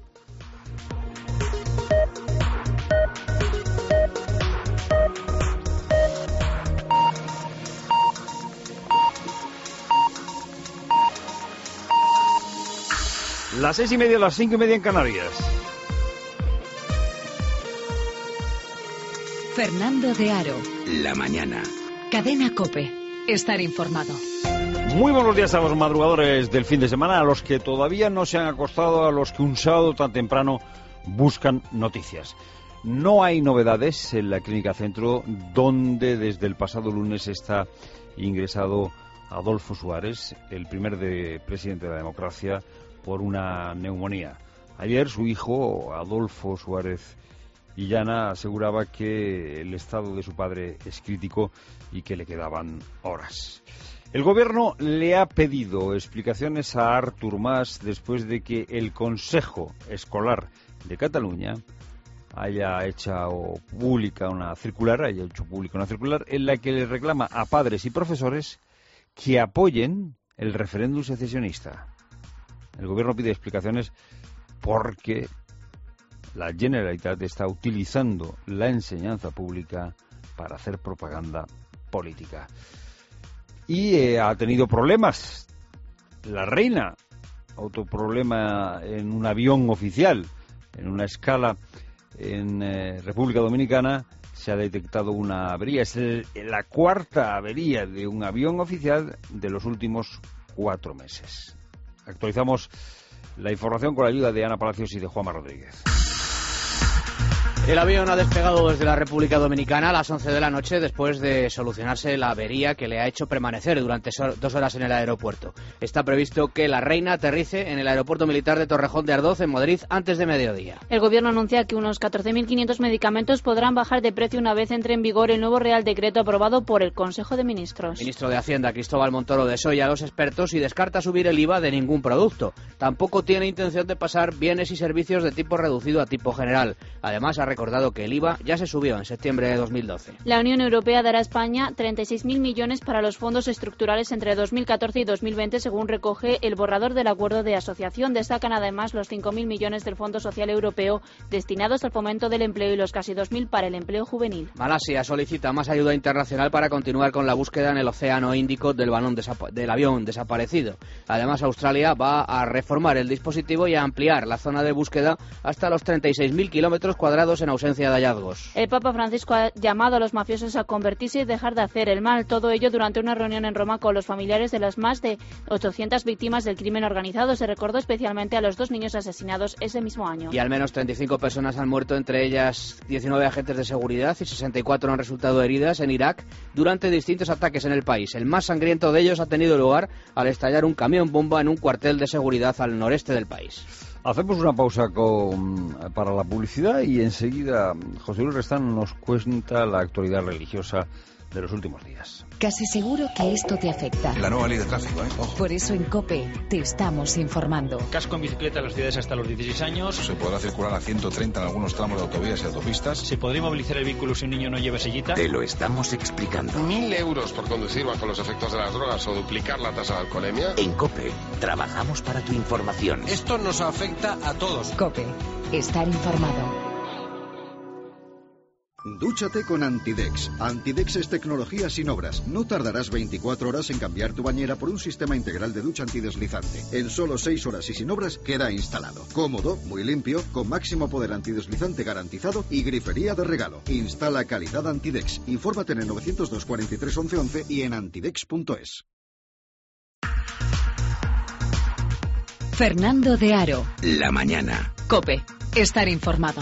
Speaker 1: Las seis y media, las cinco y media en Canarias.
Speaker 10: Fernando de Aro.
Speaker 11: La mañana.
Speaker 10: Cadena COPE. Estar informado.
Speaker 1: Muy buenos días a los madrugadores del fin de semana, a los que todavía no se han acostado, a los que un sábado tan temprano buscan noticias. No hay novedades en la Clínica Centro, donde desde el pasado lunes está ingresado Adolfo Suárez, el primer de, presidente de la democracia, por una neumonía. Ayer su hijo, Adolfo Suárez Illana, aseguraba que el estado de su padre es crítico y que le quedaban horas. El gobierno le ha pedido explicaciones a Artur Mas después de que el Consejo Escolar de Cataluña haya hecho pública una circular, haya hecho pública una circular en la que le reclama a padres y profesores que apoyen el referéndum secesionista. El gobierno pide explicaciones porque la Generalitat está utilizando la enseñanza pública para hacer propaganda política. Y eh, ha tenido problemas. La reina, otro problema en un avión oficial, en una escala en eh, República Dominicana, se ha detectado una avería. Es el, la cuarta avería de un avión oficial de los últimos cuatro meses. Actualizamos la información con la ayuda de Ana Palacios y de Juanma Rodríguez.
Speaker 7: El avión ha despegado desde la República Dominicana a las once de la noche después de solucionarse la avería que le ha hecho permanecer durante dos horas en el aeropuerto. Está previsto que la reina aterrice en el aeropuerto militar de Torrejón de Ardoz, en Madrid, antes de mediodía.
Speaker 8: El gobierno anuncia que unos catorce mil quinientos medicamentos podrán bajar de precio una vez entre en vigor el nuevo Real Decreto aprobado por el Consejo de Ministros.
Speaker 7: Ministro de Hacienda, Cristóbal Montoro, desoya a los expertos y descarta subir el I V A de ningún producto. Tampoco tiene intención de pasar bienes y servicios de tipo reducido a tipo general. Además, ha recordado que el I V A ya se subió en septiembre de dos mil doce.
Speaker 8: La Unión Europea dará a España treinta y seis mil millones para los fondos estructurales entre dos mil catorce y dos mil veinte, según recoge el borrador del acuerdo de asociación. Destacan además los cinco mil millones del Fondo Social Europeo destinados al fomento del empleo y los casi dos mil para el empleo juvenil.
Speaker 7: Malasia solicita más ayuda internacional para continuar con la búsqueda en el Océano Índico del, balón del avión desaparecido. Además, Australia va a reformar el dispositivo y a ampliar la zona de búsqueda hasta los treinta y seis mil kilómetros cuadrados en ausencia de hallazgos.
Speaker 8: El Papa Francisco ha llamado a los mafiosos a convertirse y dejar de hacer el mal. Todo ello durante una reunión en Roma con los familiares de las más de ochocientas víctimas del crimen organizado. Se recordó especialmente a los dos niños asesinados ese mismo año.
Speaker 7: Y al menos treinta y cinco personas han muerto, entre ellas diecinueve agentes de seguridad, y sesenta y cuatro han resultado heridas en Irak durante distintos ataques en el país. El más sangriento de ellos ha tenido lugar al estallar un camión bomba en un cuartel de seguridad al noreste del país.
Speaker 1: Hacemos una pausa con, para la publicidad y enseguida José Luis Restán nos cuenta la actualidad religiosa de los últimos días.
Speaker 10: Casi seguro que esto te afecta.
Speaker 9: La nueva ley de tráfico, ¿eh? Ojo.
Speaker 10: Por eso en COPE te estamos informando.
Speaker 12: Casco en bicicleta en las ciudades hasta los dieciséis años.
Speaker 9: Se podrá circular a ciento treinta en algunos tramos de autovías y autopistas.
Speaker 12: Se podrá movilizar el vehículo si un niño no lleva sillita.
Speaker 11: Te lo estamos explicando.
Speaker 25: Mil euros por conducir bajo los efectos de las drogas o duplicar la tasa de alcoholemia.
Speaker 11: En COPE trabajamos para tu información.
Speaker 9: Esto nos afecta a todos.
Speaker 10: COPE. Estar informado.
Speaker 26: Dúchate con Antidex. Antidex es tecnología sin obras. No tardarás veinticuatro horas en cambiar tu bañera por un sistema integral de ducha antideslizante. En solo seis horas y sin obras queda instalado. Cómodo, muy limpio, con máximo poder antideslizante garantizado y grifería de regalo. Instala calidad Antidex. Infórmate en el novecientos dos cuarenta y tres once once y en antidex punto es.
Speaker 10: Fernando de Aro.
Speaker 11: La mañana.
Speaker 10: COPE. Estar informado.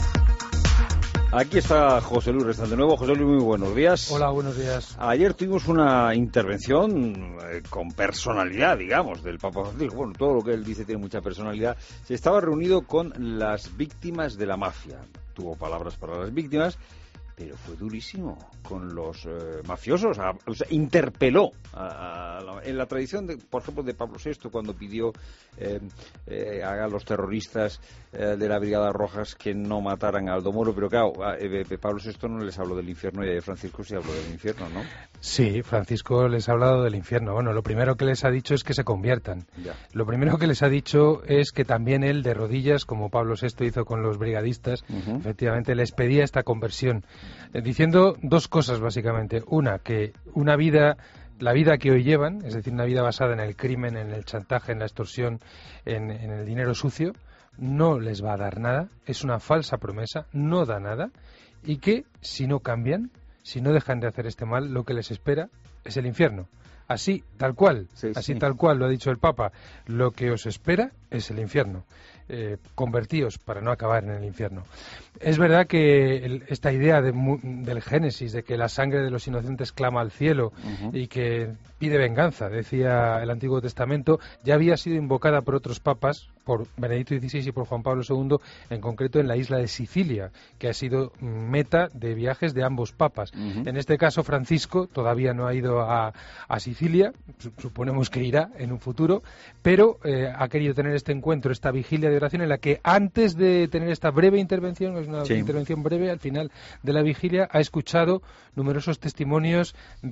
Speaker 1: Aquí está José Luis Restán de nuevo. José Luis, muy buenos días.
Speaker 24: Hola, buenos días.
Speaker 1: Ayer tuvimos una intervención eh, con personalidad, digamos, del Papa Francisco. Bueno, todo lo que él dice tiene mucha personalidad. Se estaba reunido con las víctimas de la mafia. Tuvo palabras para las víctimas pero fue durísimo con los eh, mafiosos, a, o sea, interpeló a, a la, en la tradición, de, por ejemplo, de Pablo sexto, cuando pidió eh, eh, a los terroristas eh, de la Brigada Rojas que no mataran a Aldo Moro, pero claro, a, eh, Pablo sexto no les habló del infierno y a Francisco sí habló del infierno, ¿no?
Speaker 24: Sí, Francisco les ha hablado del infierno. Bueno, lo primero que les ha dicho es que se conviertan.
Speaker 1: Ya.
Speaker 24: Lo primero que les ha dicho es que también él, de rodillas, como Pablo sexto hizo con los brigadistas, uh-huh. efectivamente les pedía esta conversión, eh, diciendo dos cosas básicamente. Una, que una vida, la vida que hoy llevan, es decir, una vida basada en el crimen, en el chantaje, en la extorsión, en, en el dinero sucio, no les va a dar nada, es una falsa promesa, no da nada, y que si no cambian, si no dejan de hacer este mal, lo que les espera es el infierno. Así, tal cual, sí, así sí. tal cual lo ha dicho el Papa, lo que os espera es el infierno. Eh, convertíos para no acabar en el infierno. Es verdad que el, esta idea de, del Génesis, de que la sangre de los inocentes clama al cielo uh-huh. y que pide venganza, decía el Antiguo Testamento, ya había sido invocada por otros papas, por Benedicto dieciséis y por Juan Pablo segundo, en concreto en la isla de Sicilia, que ha sido meta de viajes de ambos papas. Uh-huh. En este caso, Francisco todavía no ha ido a, a Sicilia, suponemos que irá en un futuro, pero eh, ha querido tener este encuentro, esta vigilia de oración en la que antes de tener esta breve intervención, es una sí. intervención breve, al final de la vigilia ha escuchado numerosos testimonios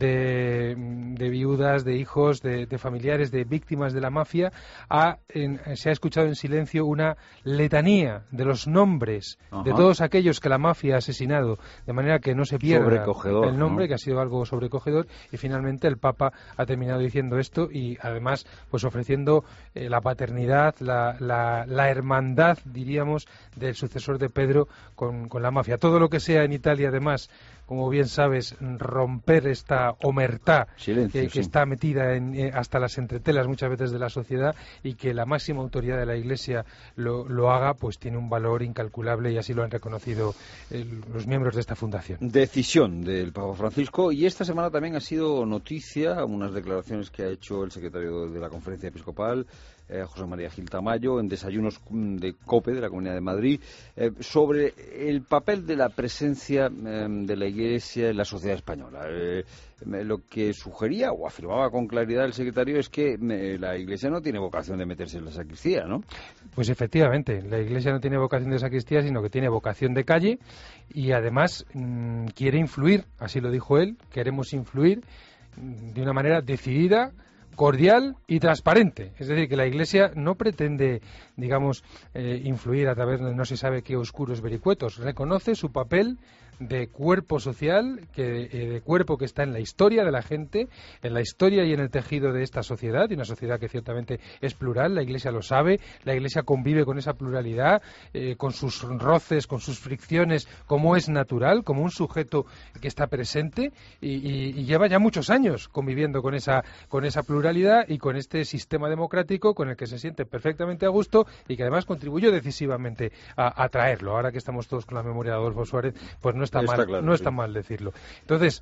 Speaker 24: de, de viudas, de hijos, de, de familiares, de víctimas de la mafia. Ha, en, se ha escuchado en silencio una letanía de los nombres Ajá. de todos aquellos que la mafia ha asesinado, de manera que no se pierda el nombre, ¿no? que ha sido algo sobrecogedor, y finalmente el Papa ha terminado diciendo esto y además pues ofreciendo eh, la paternidad, la, la, la hermandad, diríamos, del sucesor de Pedro con, con la mafia. Todo lo que sea en Italia, además, como bien sabes, romper esta omertá
Speaker 1: Silencio,
Speaker 24: que, que
Speaker 1: sí.
Speaker 24: está metida en, eh, hasta las entretelas muchas veces de la sociedad, y que la máxima autoridad de la Iglesia lo, lo haga, pues tiene un valor incalculable, y así lo han reconocido eh, los miembros de esta fundación.
Speaker 1: Decisión del Papa Francisco, y esta semana también ha sido noticia unas declaraciones que ha hecho el secretario de la Conferencia Episcopal, Eh, José María Gil Tamayo, en Desayunos de COPE de la Comunidad de Madrid, eh, sobre el papel de la presencia eh, de la Iglesia en la sociedad española. Eh, lo que sugería o afirmaba con claridad el secretario es que eh, la Iglesia no tiene vocación de meterse en la sacristía, ¿no?
Speaker 24: Pues efectivamente, la Iglesia no tiene vocación de sacristía, sino que tiene vocación de calle, y además mmm, quiere influir, así lo dijo él, queremos influir mmm, de una manera decidida, cordial y transparente. Es decir, que la Iglesia no pretende, digamos, eh, influir a través de no se sabe qué oscuros vericuetos. Reconoce su papel de cuerpo social, que, eh, de cuerpo que está en la historia de la gente, en la historia y en el tejido de esta sociedad, y una sociedad que ciertamente es plural. La Iglesia lo sabe, la Iglesia convive con esa pluralidad, eh, con sus roces, con sus fricciones, como es natural, como un sujeto que está presente, y, y, y lleva ya muchos años conviviendo con esa, con esa pluralidad y con este sistema democrático con el que se siente perfectamente a gusto, y que además contribuyó decisivamente a, a traerlo. Ahora que estamos todos con la memoria de Adolfo Suárez, pues no está, está mal, claro, no sí. está mal decirlo. Entonces,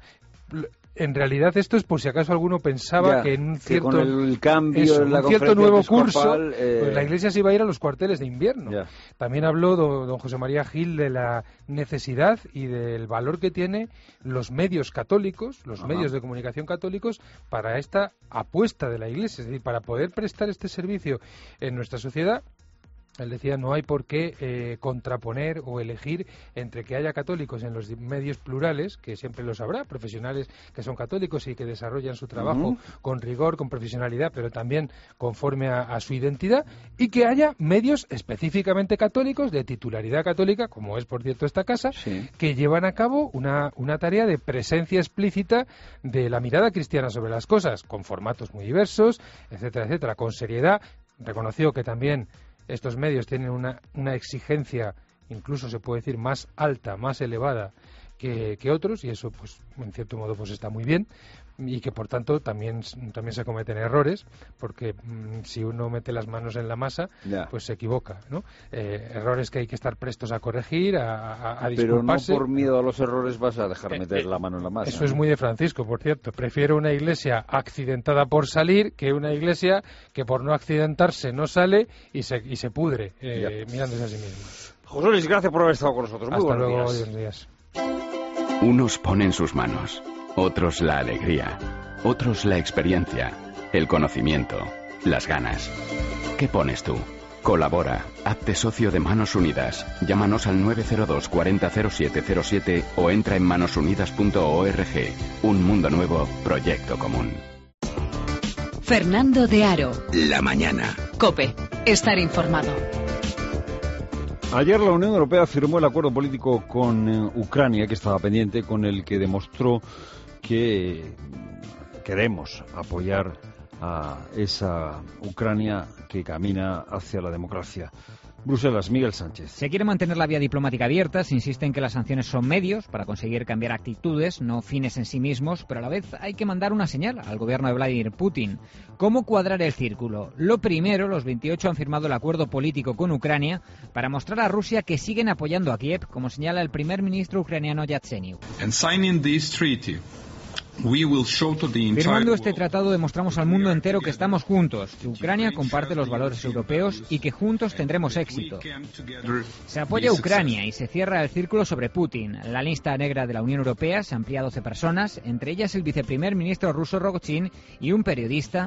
Speaker 24: en realidad esto es por si acaso alguno pensaba ya, que en un cierto,
Speaker 1: que con el cambio
Speaker 24: eso,
Speaker 1: en la
Speaker 24: un cierto nuevo curso,
Speaker 1: eh...
Speaker 24: pues la Iglesia se iba a ir a los cuarteles de invierno. Ya. También habló don, don José María Gil de la necesidad y del valor que tiene los medios católicos, los Ajá. medios de comunicación católicos, para esta apuesta de la Iglesia, es decir, para poder prestar este servicio en nuestra sociedad. Él decía, no hay por qué eh, contraponer o elegir entre que haya católicos en los medios plurales, que siempre los habrá, profesionales que son católicos y que desarrollan su trabajo uh-huh. con rigor, con profesionalidad, pero también conforme a, a su identidad, y que haya medios específicamente católicos, de titularidad católica, como es por cierto esta casa, sí. que llevan a cabo una, una tarea de presencia explícita de la mirada cristiana sobre las cosas, con formatos muy diversos, etcétera, etcétera, con seriedad. Reconoció que también estos medios tienen una, una exigencia, incluso se puede decir, más alta, más elevada que, que otros, y eso, pues, en cierto modo, pues está muy bien, y que, por tanto, también, también se cometen errores, porque mmm, si uno mete las manos en la masa, ya. pues se equivoca, ¿no? Eh, errores que hay que estar prestos a corregir, a, a, a disculparse.
Speaker 1: Pero no por miedo a los errores vas a dejar meter eh, la mano en la masa.
Speaker 24: Eso
Speaker 1: ¿no?
Speaker 24: es muy de Francisco, por cierto. Prefiero una iglesia accidentada por salir que una iglesia que por no accidentarse no sale y se, y se pudre, eh, mirándose a sí misma.
Speaker 1: José Luis, gracias por haber estado con nosotros. Muy
Speaker 24: Hasta
Speaker 1: buenos
Speaker 24: luego,
Speaker 1: días.
Speaker 24: buenos días.
Speaker 3: Unos ponen sus manos, otros la alegría, otros la experiencia, el conocimiento, las ganas. ¿Qué pones tú? Colabora, hazte socio de Manos Unidas. Llámanos al nueve cero dos cuarenta cero siete cero siete o entra en manos unidas punto org. Un mundo nuevo, proyecto común.
Speaker 10: Fernando de Aro.
Speaker 11: La mañana.
Speaker 10: COPE. Estar informado.
Speaker 1: Ayer la Unión Europea firmó el acuerdo político con eh, Ucrania, que estaba pendiente, con el que demostró que queremos apoyar a esa Ucrania que camina hacia la democracia. Bruselas, Miguel Sánchez.
Speaker 13: Se quiere mantener la vía diplomática abierta, se insiste en que las sanciones son medios para conseguir cambiar actitudes, no fines en sí mismos, pero a la vez hay que mandar una señal al gobierno de Vladimir Putin. ¿Cómo cuadrar el círculo? Lo primero, los veintiocho han firmado el acuerdo político con Ucrania para mostrar a Rusia que siguen apoyando a Kiev, como señala el primer ministro ucraniano Yatsenyuk.
Speaker 14: And signing this treaty, we will show to the entire
Speaker 13: Firmando este tratado demostramos al mundo entero que estamos juntos, que Ucrania comparte los valores europeos y que juntos tendremos éxito. Se apoya a Ucrania y se cierra el círculo sobre Putin. La lista negra de la Unión Europea se amplía a doce personas, entre ellas el viceprimer ministro ruso Rogozin y un periodista.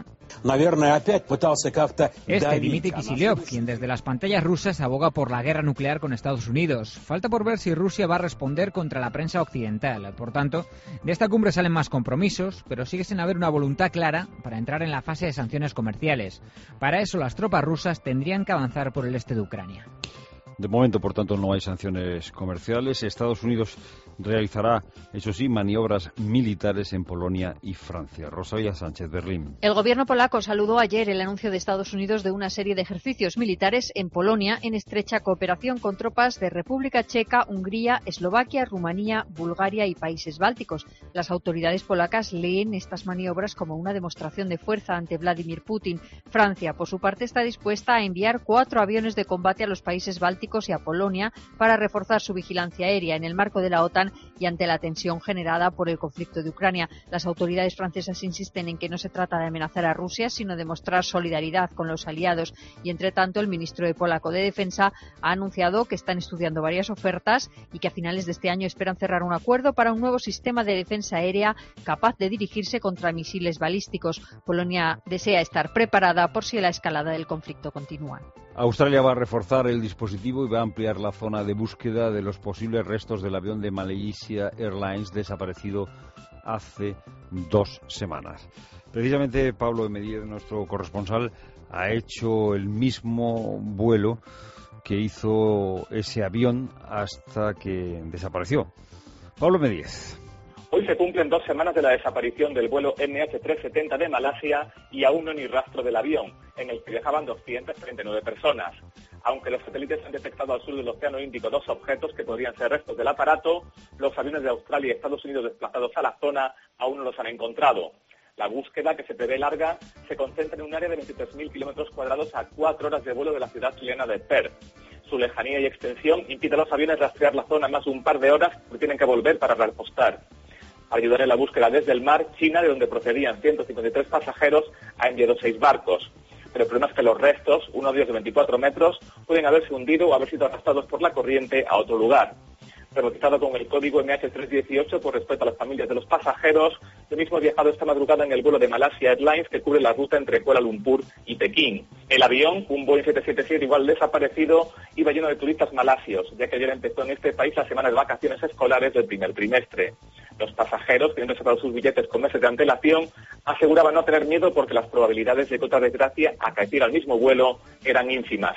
Speaker 13: Este, Dmitry Kishilov, quien desde las pantallas rusas aboga por la guerra nuclear con Estados Unidos. Falta por ver si Rusia va a responder contra la prensa occidental. Por tanto, de esta cumbre salen más compromisos, pero sigue sin haber una voluntad clara para entrar en la fase de sanciones comerciales. Para eso, las tropas rusas tendrían que avanzar por el este de Ucrania.
Speaker 1: De momento, por tanto, no hay sanciones comerciales. Estados Unidos realizará, eso sí, maniobras militares en Polonia y Francia. Rosalía Sánchez, Berlín.
Speaker 15: El gobierno polaco saludó ayer el anuncio de Estados Unidos de una serie de ejercicios militares en Polonia en estrecha cooperación con tropas de República Checa, Hungría, Eslovaquia, Rumanía, Bulgaria y países bálticos. Las autoridades polacas leen estas maniobras como una demostración de fuerza ante Vladimir Putin. Francia, por su parte, está dispuesta a enviar cuatro aviones de combate a los países bálticos y a Polonia para reforzar su vigilancia aérea en el marco de la OTAN y ante la tensión generada por el conflicto de Ucrania. Las autoridades francesas insisten en que no se trata de amenazar a Rusia, sino de mostrar solidaridad con los aliados. Y, entre tanto, el ministro de polaco de Defensa ha anunciado que están estudiando varias ofertas y que a finales de este año esperan cerrar un acuerdo para un nuevo sistema de defensa aérea capaz de dirigirse contra misiles balísticos. Polonia desea estar preparada por si la escalada del conflicto continúa.
Speaker 1: Australia va a reforzar el dispositivo y va a ampliar la zona de búsqueda de los posibles restos del avión de Malaysia Airlines desaparecido hace dos semanas. Precisamente Pablo Emedier, nuestro corresponsal, ha hecho el mismo vuelo que hizo ese avión hasta que desapareció. Pablo Emedier.
Speaker 16: Hoy se cumplen dos semanas de la desaparición del vuelo M H trescientos setenta de Malasia y aún no hay ni rastro del avión, en el que viajaban doscientas treinta y nueve personas. Aunque los satélites han detectado al sur del Océano Índico dos objetos que podrían ser restos del aparato, los aviones de Australia y Estados Unidos desplazados a la zona aún no los han encontrado. La búsqueda, que se prevé larga, se concentra en un área de veintitrés mil kilómetros cuadrados a cuatro horas de vuelo de la ciudad chilena de Perth. Su lejanía y extensión impide a los aviones rastrear la zona más de un par de horas porque tienen que volver para repostar. Ayudar en la búsqueda desde el mar, China, de donde procedían ciento cincuenta y tres pasajeros, ha enviado seis barcos. Pero el problema es que los restos, uno de ellos de veinticuatro metros, pueden haberse hundido o haber sido arrastrados por la corriente a otro lugar. Rebautizado con el código M H trescientos dieciocho por respeto a las familias de los pasajeros, yo mismo he viajado esta madrugada en el vuelo de Malaysia Airlines que cubre la ruta entre Kuala Lumpur y Pekín. El avión, un Boeing siete siete siete igual desaparecido, iba lleno de turistas malasios, ya que ayer empezó en este país la semana de vacaciones escolares del primer trimestre. Los pasajeros, que habían reservado sus billetes con meses de antelación, aseguraban no tener miedo porque las probabilidades de que otra desgracia acaeciera al mismo vuelo eran ínfimas.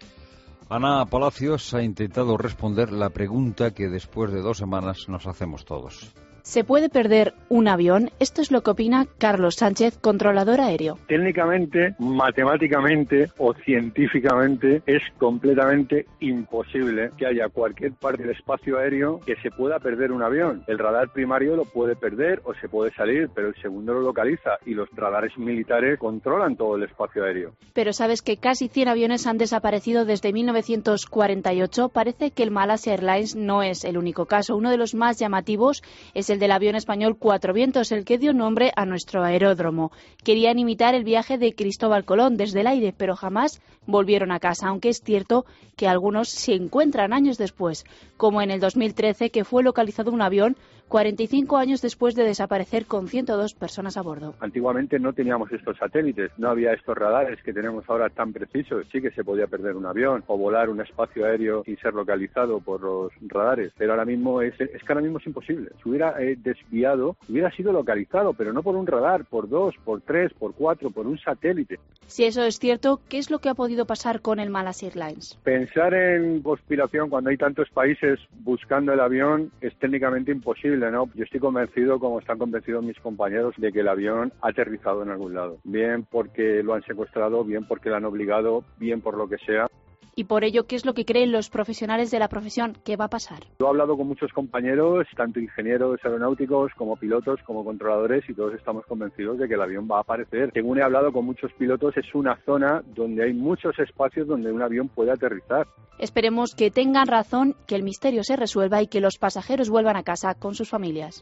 Speaker 1: Ana Palacios ha intentado responder la pregunta que después de dos semanas nos hacemos todos.
Speaker 8: ¿Se puede perder un avión? Esto es lo que opina Carlos Sánchez, controlador aéreo.
Speaker 18: Técnicamente, matemáticamente o científicamente es completamente imposible que haya cualquier parte del espacio aéreo que se pueda perder un avión. El radar primario lo puede perder o se puede salir, pero el segundo lo localiza y los radares militares controlan todo el espacio aéreo.
Speaker 8: Pero sabes que casi cien aviones han desaparecido desde mil novecientos cuarenta y ocho. Parece que el Malaysia Airlines no es el único caso. Uno de los más llamativos es el el del avión español Cuatro Vientos, el que dio nombre a nuestro aeródromo. Querían imitar el viaje de Cristóbal Colón desde el aire, pero jamás volvieron a casa, aunque es cierto que algunos se encuentran años después, como en el dos mil trece, que fue localizado un avión cuarenta y cinco años después de desaparecer con ciento dos personas a bordo.
Speaker 18: Antiguamente no teníamos estos satélites, no había estos radares que tenemos ahora tan precisos. Sí que se podía perder un avión o volar un espacio aéreo sin ser localizado por los radares, pero ahora mismo es, es que ahora mismo es imposible. Si hubiera eh, desviado, hubiera sido localizado, pero no por un radar, por dos, por tres, por cuatro, por un satélite.
Speaker 8: Si eso es cierto, ¿qué es lo que ha podido pasar con el Malas Airlines?
Speaker 18: Pensar en conspiración cuando hay tantos países buscando el avión es técnicamente imposible, ¿no? Yo estoy convencido, como están convencidos mis compañeros, de que el avión ha aterrizado en algún lado. Bien porque lo han secuestrado, bien porque lo han obligado, bien por lo que sea.
Speaker 8: Y por ello, ¿qué es lo que creen los profesionales de la profesión? ¿Qué va a pasar?
Speaker 18: Yo he hablado con muchos compañeros, tanto ingenieros aeronáuticos como pilotos, como controladores, y todos estamos convencidos de que el avión va a aparecer. Según he hablado con muchos pilotos, es una zona donde hay muchos espacios donde un avión puede aterrizar.
Speaker 8: Esperemos que tengan razón, que el misterio se resuelva y que los pasajeros vuelvan a casa con sus familias.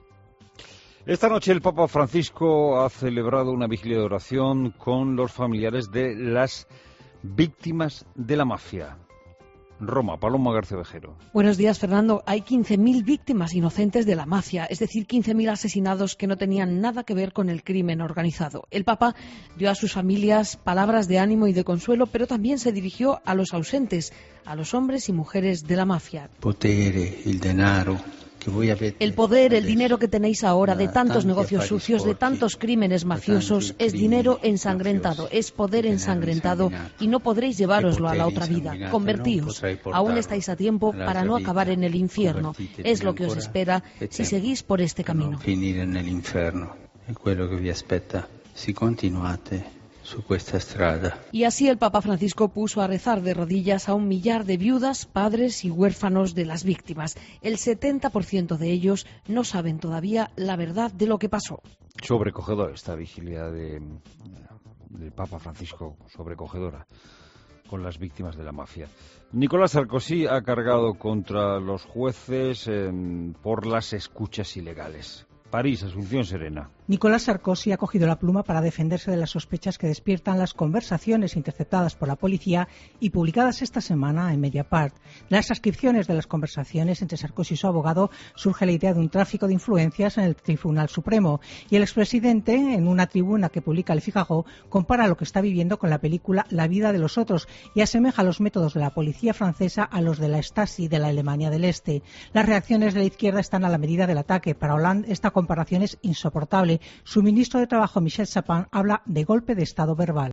Speaker 1: Esta noche el Papa Francisco ha celebrado una vigilia de oración con los familiares de las víctimas de la mafia. Roma, Paloma García Vejero.
Speaker 2: Buenos días, Fernando. Hay quince mil víctimas inocentes de la mafia, es decir, quince mil asesinados que no tenían nada que ver con el crimen organizado. El Papa dio a sus familias palabras de ánimo y de consuelo, pero también se dirigió a los ausentes, a los hombres y mujeres de la mafia.
Speaker 4: Potere, el denaro.
Speaker 2: El poder, el dinero que tenéis ahora de tantos negocios sucios, de tantos crímenes mafiosos, es dinero ensangrentado, es poder ensangrentado y no podréis llevároslo a la otra vida. Convertíos. Aún estáis a tiempo para no acabar en el infierno. Es lo que os espera si seguís por este camino.
Speaker 4: Finire en el infierno. Es quello que vi aspetta si continuate su questa strada.
Speaker 2: Y así el Papa Francisco puso a rezar de rodillas a un millar de viudas, padres y huérfanos de las víctimas. El setenta por ciento de ellos no saben todavía la verdad de lo que pasó.
Speaker 1: Sobrecogedor esta vigilia de, del Papa Francisco, sobrecogedora con las víctimas de la mafia. Nicolás Sarkozy ha cargado contra los jueces eh, por las escuchas ilegales. París, Asunción Serena.
Speaker 17: Nicolás Sarkozy ha cogido la pluma para defenderse de las sospechas que despiertan las conversaciones interceptadas por la policía y publicadas esta semana en Mediapart. De las transcripciones de las conversaciones entre Sarkozy y su abogado surge la idea de un tráfico de influencias en el Tribunal Supremo. Y el expresidente, en una tribuna que publica Le Figaro, compara lo que está viviendo con la película La vida de los otros y asemeja los métodos de la policía francesa a los de la Stasi de la Alemania del Este. Las reacciones de la izquierda están a la medida del ataque. Para Hollande esta comparación es insoportable. Su ministro de Trabajo, Michel Sapin, habla de golpe de Estado verbal.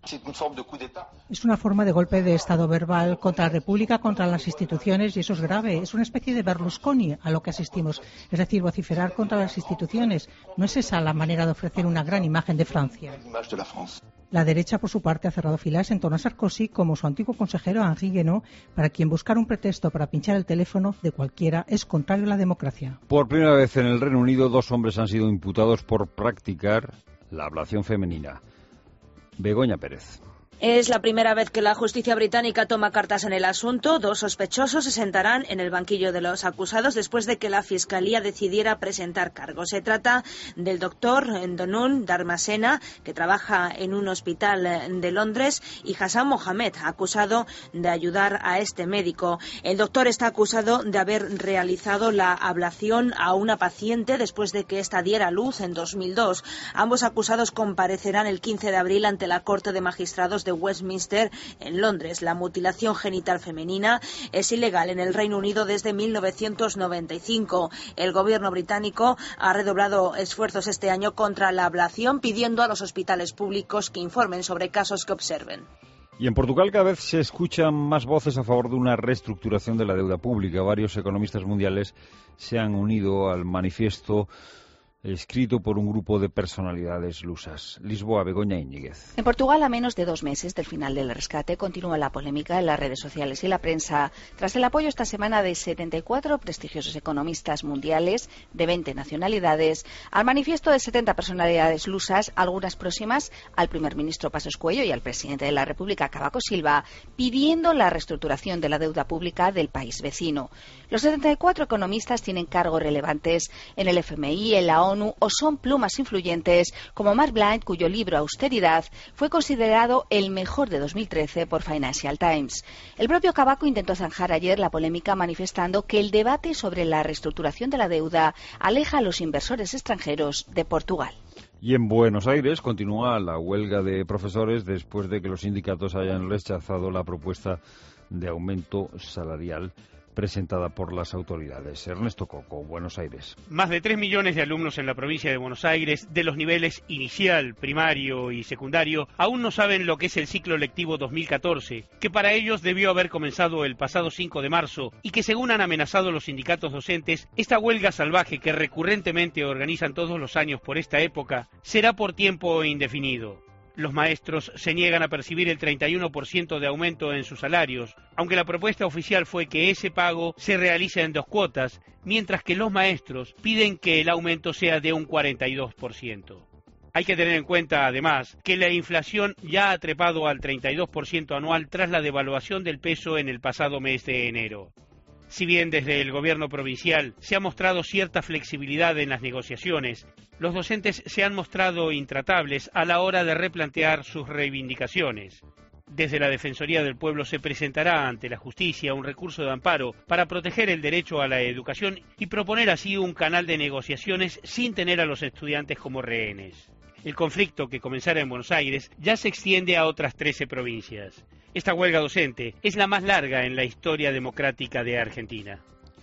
Speaker 17: Es una forma de golpe de Estado verbal contra la República, contra las instituciones, y eso es grave. Es una especie de Berlusconi a lo que asistimos. Es decir, vociferar contra las instituciones. ¿No es esa la manera de ofrecer una gran imagen de Francia? La derecha, por su parte, ha cerrado filas en torno a Sarkozy como su antiguo consejero Henri Guénaud, para quien buscar un pretexto para pinchar el teléfono de cualquiera es contrario a la democracia.
Speaker 1: Por primera vez en el Reino Unido, dos hombres han sido imputados por practicar la ablación femenina. Begoña Pérez.
Speaker 19: Es la primera vez que la justicia británica toma cartas en el asunto. Dos sospechosos se sentarán en el banquillo de los acusados después de que la Fiscalía decidiera presentar cargos. Se trata del doctor Donun Dharmasena, que trabaja en un hospital de Londres, y Hassan Mohamed, acusado de ayudar a este médico. El doctor está acusado de haber realizado la ablación a una paciente después de que ésta diera a luz en dos mil dos. Ambos acusados comparecerán el quince de abril ante la Corte de Magistrados de Westminster, en Londres. La mutilación genital femenina es ilegal en el Reino Unido desde mil novecientos noventa y cinco. El gobierno británico ha redoblado esfuerzos este año contra la ablación, pidiendo a los hospitales públicos que informen sobre casos que observen.
Speaker 1: Y en Portugal cada vez se escuchan más voces a favor de una reestructuración de la deuda pública. Varios economistas mundiales se han unido al manifiesto escrito por un grupo de personalidades lusas. Lisboa, Begoña Íñiguez.
Speaker 5: En Portugal, a menos de dos meses del final del rescate, continúa la polémica en las redes sociales y la prensa tras el apoyo esta semana de setenta y cuatro prestigiosos economistas mundiales de veinte nacionalidades al manifiesto de setenta personalidades lusas, algunas próximas al primer ministro Passos Coelho y al presidente de la República, Cavaco Silva, pidiendo la reestructuración de la deuda pública del país vecino. Los setenta y cuatro economistas tienen cargos relevantes en el F M I, en la ONU, o son plumas influyentes como Mark Blind, cuyo libro Austeridad fue considerado el mejor de dos mil trece por Financial Times. El propio Cavaco intentó zanjar ayer la polémica manifestando que el debate sobre la reestructuración de la deuda aleja a los inversores extranjeros de Portugal.
Speaker 1: Y en Buenos Aires continúa la huelga de profesores después de que los sindicatos hayan rechazado la propuesta de aumento salarial presentada por las autoridades. Ernesto Coco, Buenos Aires.
Speaker 6: Más de tres millones de alumnos en la provincia de Buenos Aires, de los niveles inicial, primario y secundario, aún no saben lo que es el ciclo lectivo dos mil catorce, que para ellos debió haber comenzado el pasado cinco de marzo y que, según han amenazado los sindicatos docentes, esta huelga salvaje que recurrentemente organizan todos los años por esta época será por tiempo indefinido. Los maestros se niegan a percibir el treinta y uno por ciento de aumento en sus salarios, aunque la propuesta oficial fue que ese pago se realice en dos cuotas, mientras que los maestros piden que el aumento sea de un cuarenta y dos por ciento. Hay que tener en cuenta, además, que la inflación ya ha trepado al treinta y dos por ciento anual tras la devaluación del peso en el pasado mes de enero. Si bien desde el gobierno provincial se ha mostrado cierta flexibilidad en las negociaciones, los docentes se han mostrado intratables a la hora de replantear sus reivindicaciones. Desde la Defensoría del Pueblo se presentará ante la justicia un recurso de amparo para proteger el derecho a la educación y proponer así un canal de negociaciones sin tener a los estudiantes como rehenes. El conflicto, que comenzara en Buenos Aires, ya se extiende a otras trece provincias. Esta huelga docente es la más larga en la historia democrática de Argentina.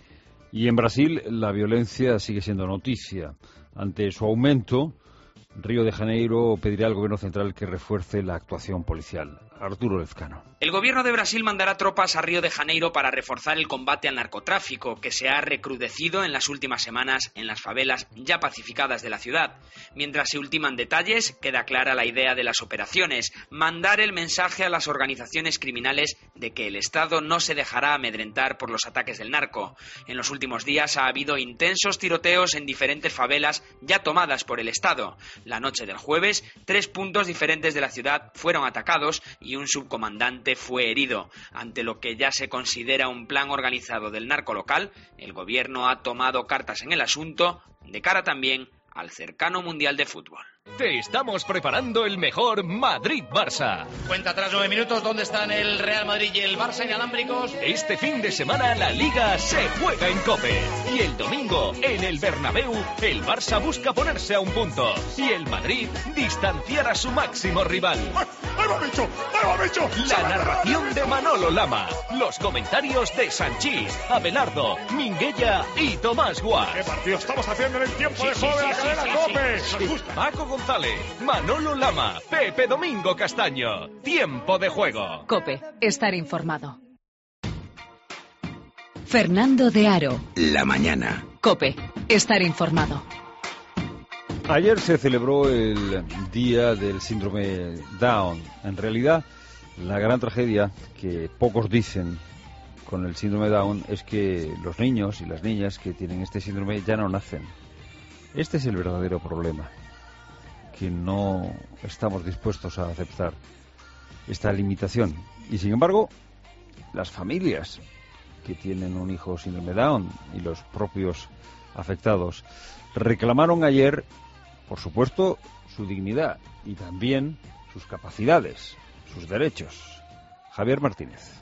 Speaker 1: Y en Brasil la violencia sigue siendo noticia. Ante su aumento, Río de Janeiro pedirá al gobierno central que refuerce la actuación policial. Arturo Lezcano.
Speaker 20: El gobierno de Brasil mandará tropas a Río de Janeiro para reforzar el combate al narcotráfico, que se ha recrudecido en las últimas semanas en las favelas ya pacificadas de la ciudad. Mientras se ultiman detalles, queda clara la idea de las operaciones: mandar el mensaje a las organizaciones criminales de que el Estado no se dejará amedrentar por los ataques del narco. En los últimos días ha habido intensos tiroteos en diferentes favelas ya tomadas por el Estado. La noche del jueves, tres puntos diferentes de la ciudad fueron atacados y un subcomandante fue herido. Ante lo que ya se considera un plan organizado del narco local, el gobierno ha tomado cartas en el asunto, de cara también al cercano Mundial de Fútbol.
Speaker 21: Te estamos preparando el mejor Madrid-Barça.
Speaker 22: Cuenta atrás nueve minutos. ¿Dónde están el Real Madrid y el Barça inalámbricos?
Speaker 21: Este fin de semana la Liga se juega en COPE. Y el domingo, en el Bernabéu, el Barça busca ponerse a un punto. Y el Madrid distanciar a su máximo rival.
Speaker 22: ¡Ahí va bicho! ¡Ahí va bicho!
Speaker 21: La narración de Manolo Lama. Los comentarios de Sanchís, Abelardo, Minguella y Tomás Guas.
Speaker 22: ¿Qué partido estamos haciendo en el tiempo
Speaker 21: Sí,
Speaker 22: de
Speaker 21: sí,
Speaker 22: juego de la
Speaker 21: sí,
Speaker 22: cadena
Speaker 21: sí,
Speaker 22: COPE?
Speaker 21: sí,
Speaker 22: Nos
Speaker 21: sí.
Speaker 22: gusta.
Speaker 21: Paco González, Manolo Lama, Pepe Domingo Castaño. Tiempo de juego.
Speaker 10: COPE, estar informado. Fernando de Aro.
Speaker 11: La mañana.
Speaker 10: COPE, estar informado.
Speaker 1: Ayer se celebró el Día del Síndrome Down. En realidad, la gran tragedia que pocos dicen con el síndrome Down es que los niños y las niñas que tienen este síndrome ya no nacen. Este es el verdadero problema, que no estamos dispuestos a aceptar esta limitación. Y sin embargo, las familias que tienen un hijo síndrome Down y los propios afectados reclamaron ayer, por supuesto, su dignidad y también sus capacidades, sus derechos. Javier Martínez.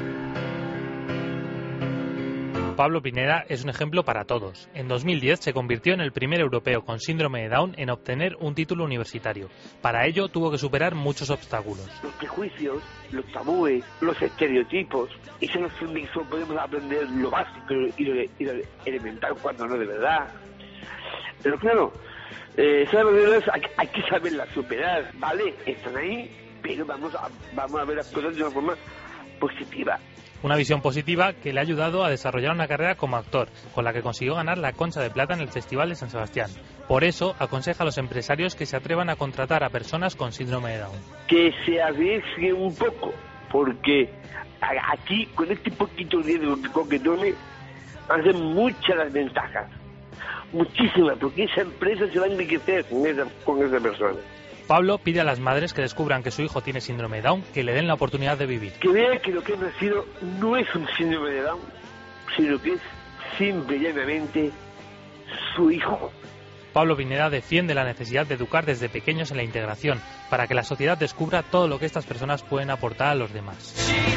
Speaker 23: Pablo Pineda es un ejemplo para todos. En dos mil diez se convirtió en el primer europeo con síndrome de Down en obtener un título universitario. Para ello tuvo que superar muchos obstáculos.
Speaker 27: Los prejuicios, los tabúes, los estereotipos, eso no solo podemos aprender lo básico y lo, y lo elemental cuando no de verdad. Pero claro, eh, esas barreras hay, hay que saberlas superar, ¿vale? Están ahí, pero vamos a, vamos a ver las cosas de una forma positiva.
Speaker 23: Una visión positiva que le ha ayudado a desarrollar una carrera como actor, con la que consiguió ganar la Concha de Plata en el Festival de San Sebastián. Por eso, aconseja a los empresarios que se atrevan a contratar a personas con síndrome de Down.
Speaker 27: Que se arriesgue un poco, porque aquí, con este poquito riesgo que tome, hacen muchas las ventajas. Muchísimas, porque esa empresa se va a enriquecer con esa, con esa persona.
Speaker 23: Pablo pide a las madres que descubran que su hijo tiene síndrome de Down que le den la oportunidad de vivir.
Speaker 27: Que vean que lo que ha nacido no es un síndrome de Down, sino que es simple y llanamente su hijo.
Speaker 23: Pablo Pineda defiende la necesidad de educar desde pequeños en la integración, para que la sociedad descubra todo lo que estas personas pueden aportar a los demás.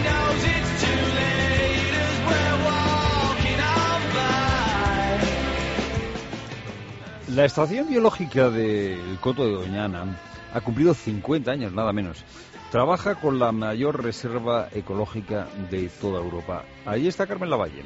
Speaker 1: La estación biológica del Coto de Doñana ha cumplido cincuenta años, nada menos. Trabaja con la mayor reserva ecológica de toda Europa. Ahí está Carmen Lavalle.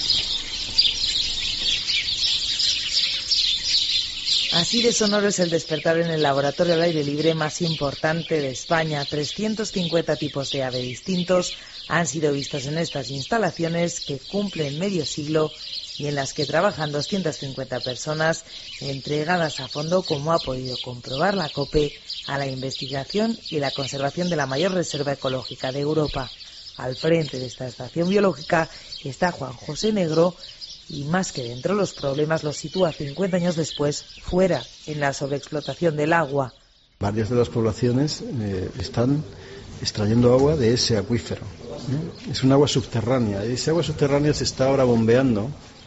Speaker 3: Así de sonoro es el despertar en el laboratorio al aire libre más importante de España. trescientos cincuenta tipos de ave distintos han sido vistos en estas instalaciones que cumplen medio siglo y en las que trabajan doscientas cincuenta personas entregadas a fondo, como ha podido comprobar la COPE, a la investigación y la conservación de la mayor reserva ecológica de Europa. Al frente de esta estación biológica está Juan José Negro, y más que dentro, los problemas los sitúa cincuenta años después fuera, en la sobreexplotación del agua.
Speaker 7: Varias de las poblaciones eh, están extrayendo agua de ese acuífero. ¿eh? Es un agua subterránea, y ese agua subterránea se está ahora bombeando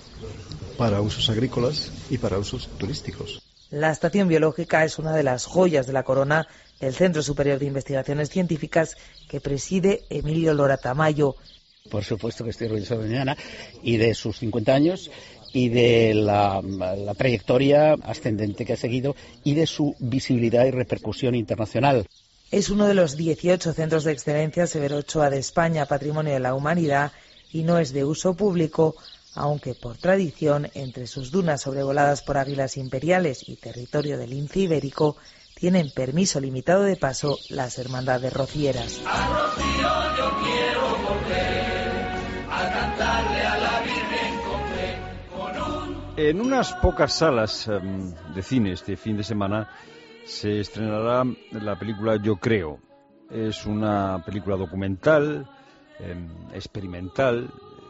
Speaker 7: para usos agrícolas y para usos turísticos.
Speaker 3: La estación biológica es una de las joyas de la corona del Centro Superior de Investigaciones Científicas que preside Emilio Lora Tamayo.
Speaker 9: Por supuesto que estoy orgulloso de Doñana y de sus cincuenta años y de la, la trayectoria ascendente que ha seguido y de su visibilidad y repercusión internacional.
Speaker 3: Es uno de los dieciocho centros de excelencia Severo Ochoa de España, Patrimonio de la Humanidad, y no es de uso público, aunque por tradición, entre sus dunas sobrevoladas por águilas imperiales y territorio del lince ibérico, tienen permiso limitado de paso las hermandades rocieras.
Speaker 12: A Rocío yo quiero volver a cantarle a la Virgen con fe, con un...
Speaker 1: En unas pocas salas um, de cine este fin de semana se estrenará la película Yo Creo. Es una película documental, eh, experimental.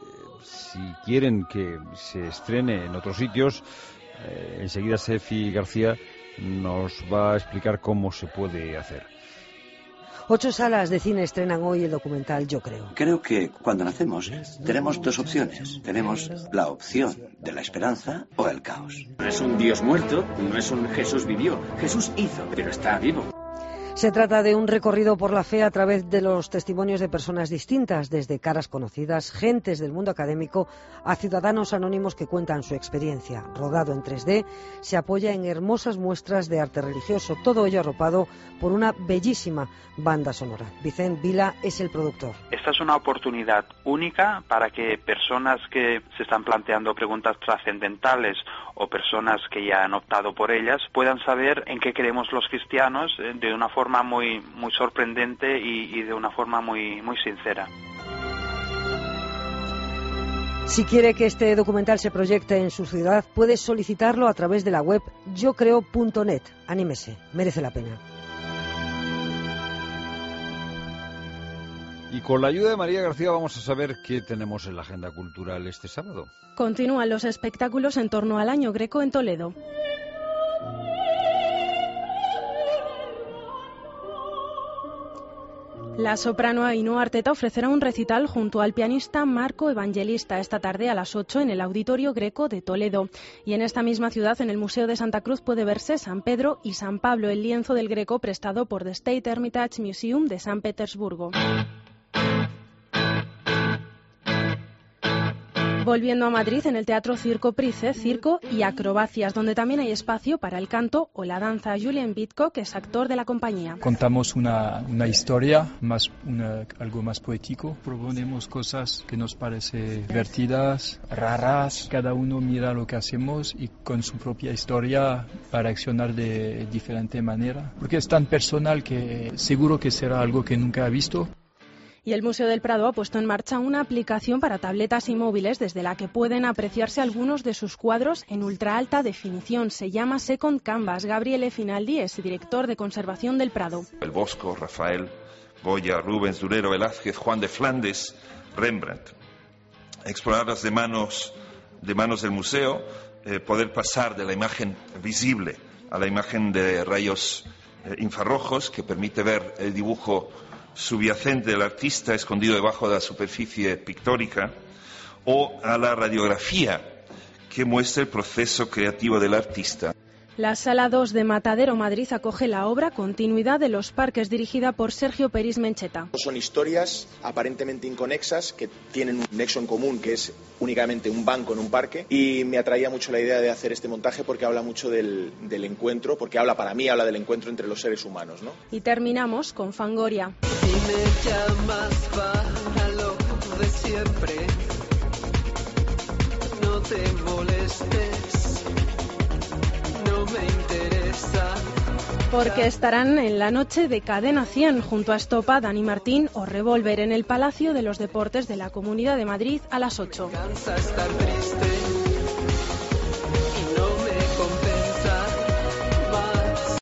Speaker 1: Si quieren que se estrene en otros sitios, eh, enseguida Sefi García nos va a explicar cómo se puede hacer.
Speaker 24: Ocho salas de cine estrenan hoy el documental Yo Creo.
Speaker 25: Creo que cuando nacemos tenemos dos opciones. Tenemos la opción de la esperanza o el caos.
Speaker 26: No es un Dios muerto, no es un Jesús vivió. Jesús hizo, pero está vivo.
Speaker 24: Se trata de un recorrido por la fe a través de los testimonios de personas distintas, desde caras conocidas, gentes del mundo académico, a ciudadanos anónimos que cuentan su experiencia. Rodado en tres D, se apoya en hermosas muestras de arte religioso, todo ello arropado por una bellísima banda sonora. Vicent Vila es el productor.
Speaker 28: Esta es una oportunidad única para que personas que se están planteando preguntas trascendentales o personas que ya han optado por ellas puedan saber en qué creemos los cristianos eh, de una forma muy muy sorprendente y, y de una forma muy muy sincera.
Speaker 24: Si quiere que este documental se proyecte en su ciudad, puede solicitarlo a través de la web yo creo punto net. Anímese, merece la pena.
Speaker 1: Y con la ayuda de María García vamos a saber qué tenemos en la agenda cultural este sábado.
Speaker 29: Continúan los espectáculos en torno al Año Greco en Toledo. La soprano Ainhoa Arteta ofrecerá un recital junto al pianista Marco Evangelista esta tarde a las ocho en el Auditorio Greco de Toledo. Y en esta misma ciudad, en el Museo de Santa Cruz, puede verse San Pedro y San Pablo, el lienzo del Greco prestado por The State Hermitage Museum de San Petersburgo. Volviendo a Madrid, en el Teatro Circo Price, circo y acrobacias, donde también hay espacio para el canto o la danza. Julian Bitcock es actor de la compañía.
Speaker 30: Contamos una, una historia, más una, algo más poético. Proponemos cosas que nos parecen divertidas, raras. Cada uno mira lo que hacemos y con su propia historia va a reaccionar de diferente manera. Porque es tan personal que seguro que será algo que nunca ha visto.
Speaker 29: Y el Museo del Prado ha puesto en marcha una aplicación para tabletas y móviles desde la que pueden apreciarse algunos de sus cuadros en ultra alta definición. Se llama Second Canvas. Gabriele Finaldi es director de conservación del Prado.
Speaker 2: El Bosco, Rafael, Goya, Rubens, Durero, Velázquez, Juan de Flandes, Rembrandt. Explorarlas de manos, de manos del museo, eh, poder pasar de la imagen visible a la imagen de rayos eh, infrarrojos que permite ver el dibujo subyacente del artista escondido debajo de la superficie pictórica, o a la radiografía que muestra el proceso creativo del artista.
Speaker 29: La Sala dos de Matadero, Madrid, acoge la obra Continuidad de los Parques, dirigida por Sergio Peris Mencheta.
Speaker 4: Son historias aparentemente inconexas que tienen un nexo en común, que es únicamente un banco en un parque, y me atraía mucho la idea de hacer este montaje porque habla mucho del, del encuentro, porque habla para mí, habla del encuentro entre los seres humanos, ¿no?
Speaker 29: Y terminamos con Fangoria.
Speaker 12: Si me llamas para lo de siempre, no te molestes, no me interesa.
Speaker 29: Porque estarán en la noche de Cadena cien junto a Estopa, Dani Martín o Revolver en el Palacio de los Deportes de la Comunidad de Madrid a las ocho.
Speaker 12: Cansa estar triste.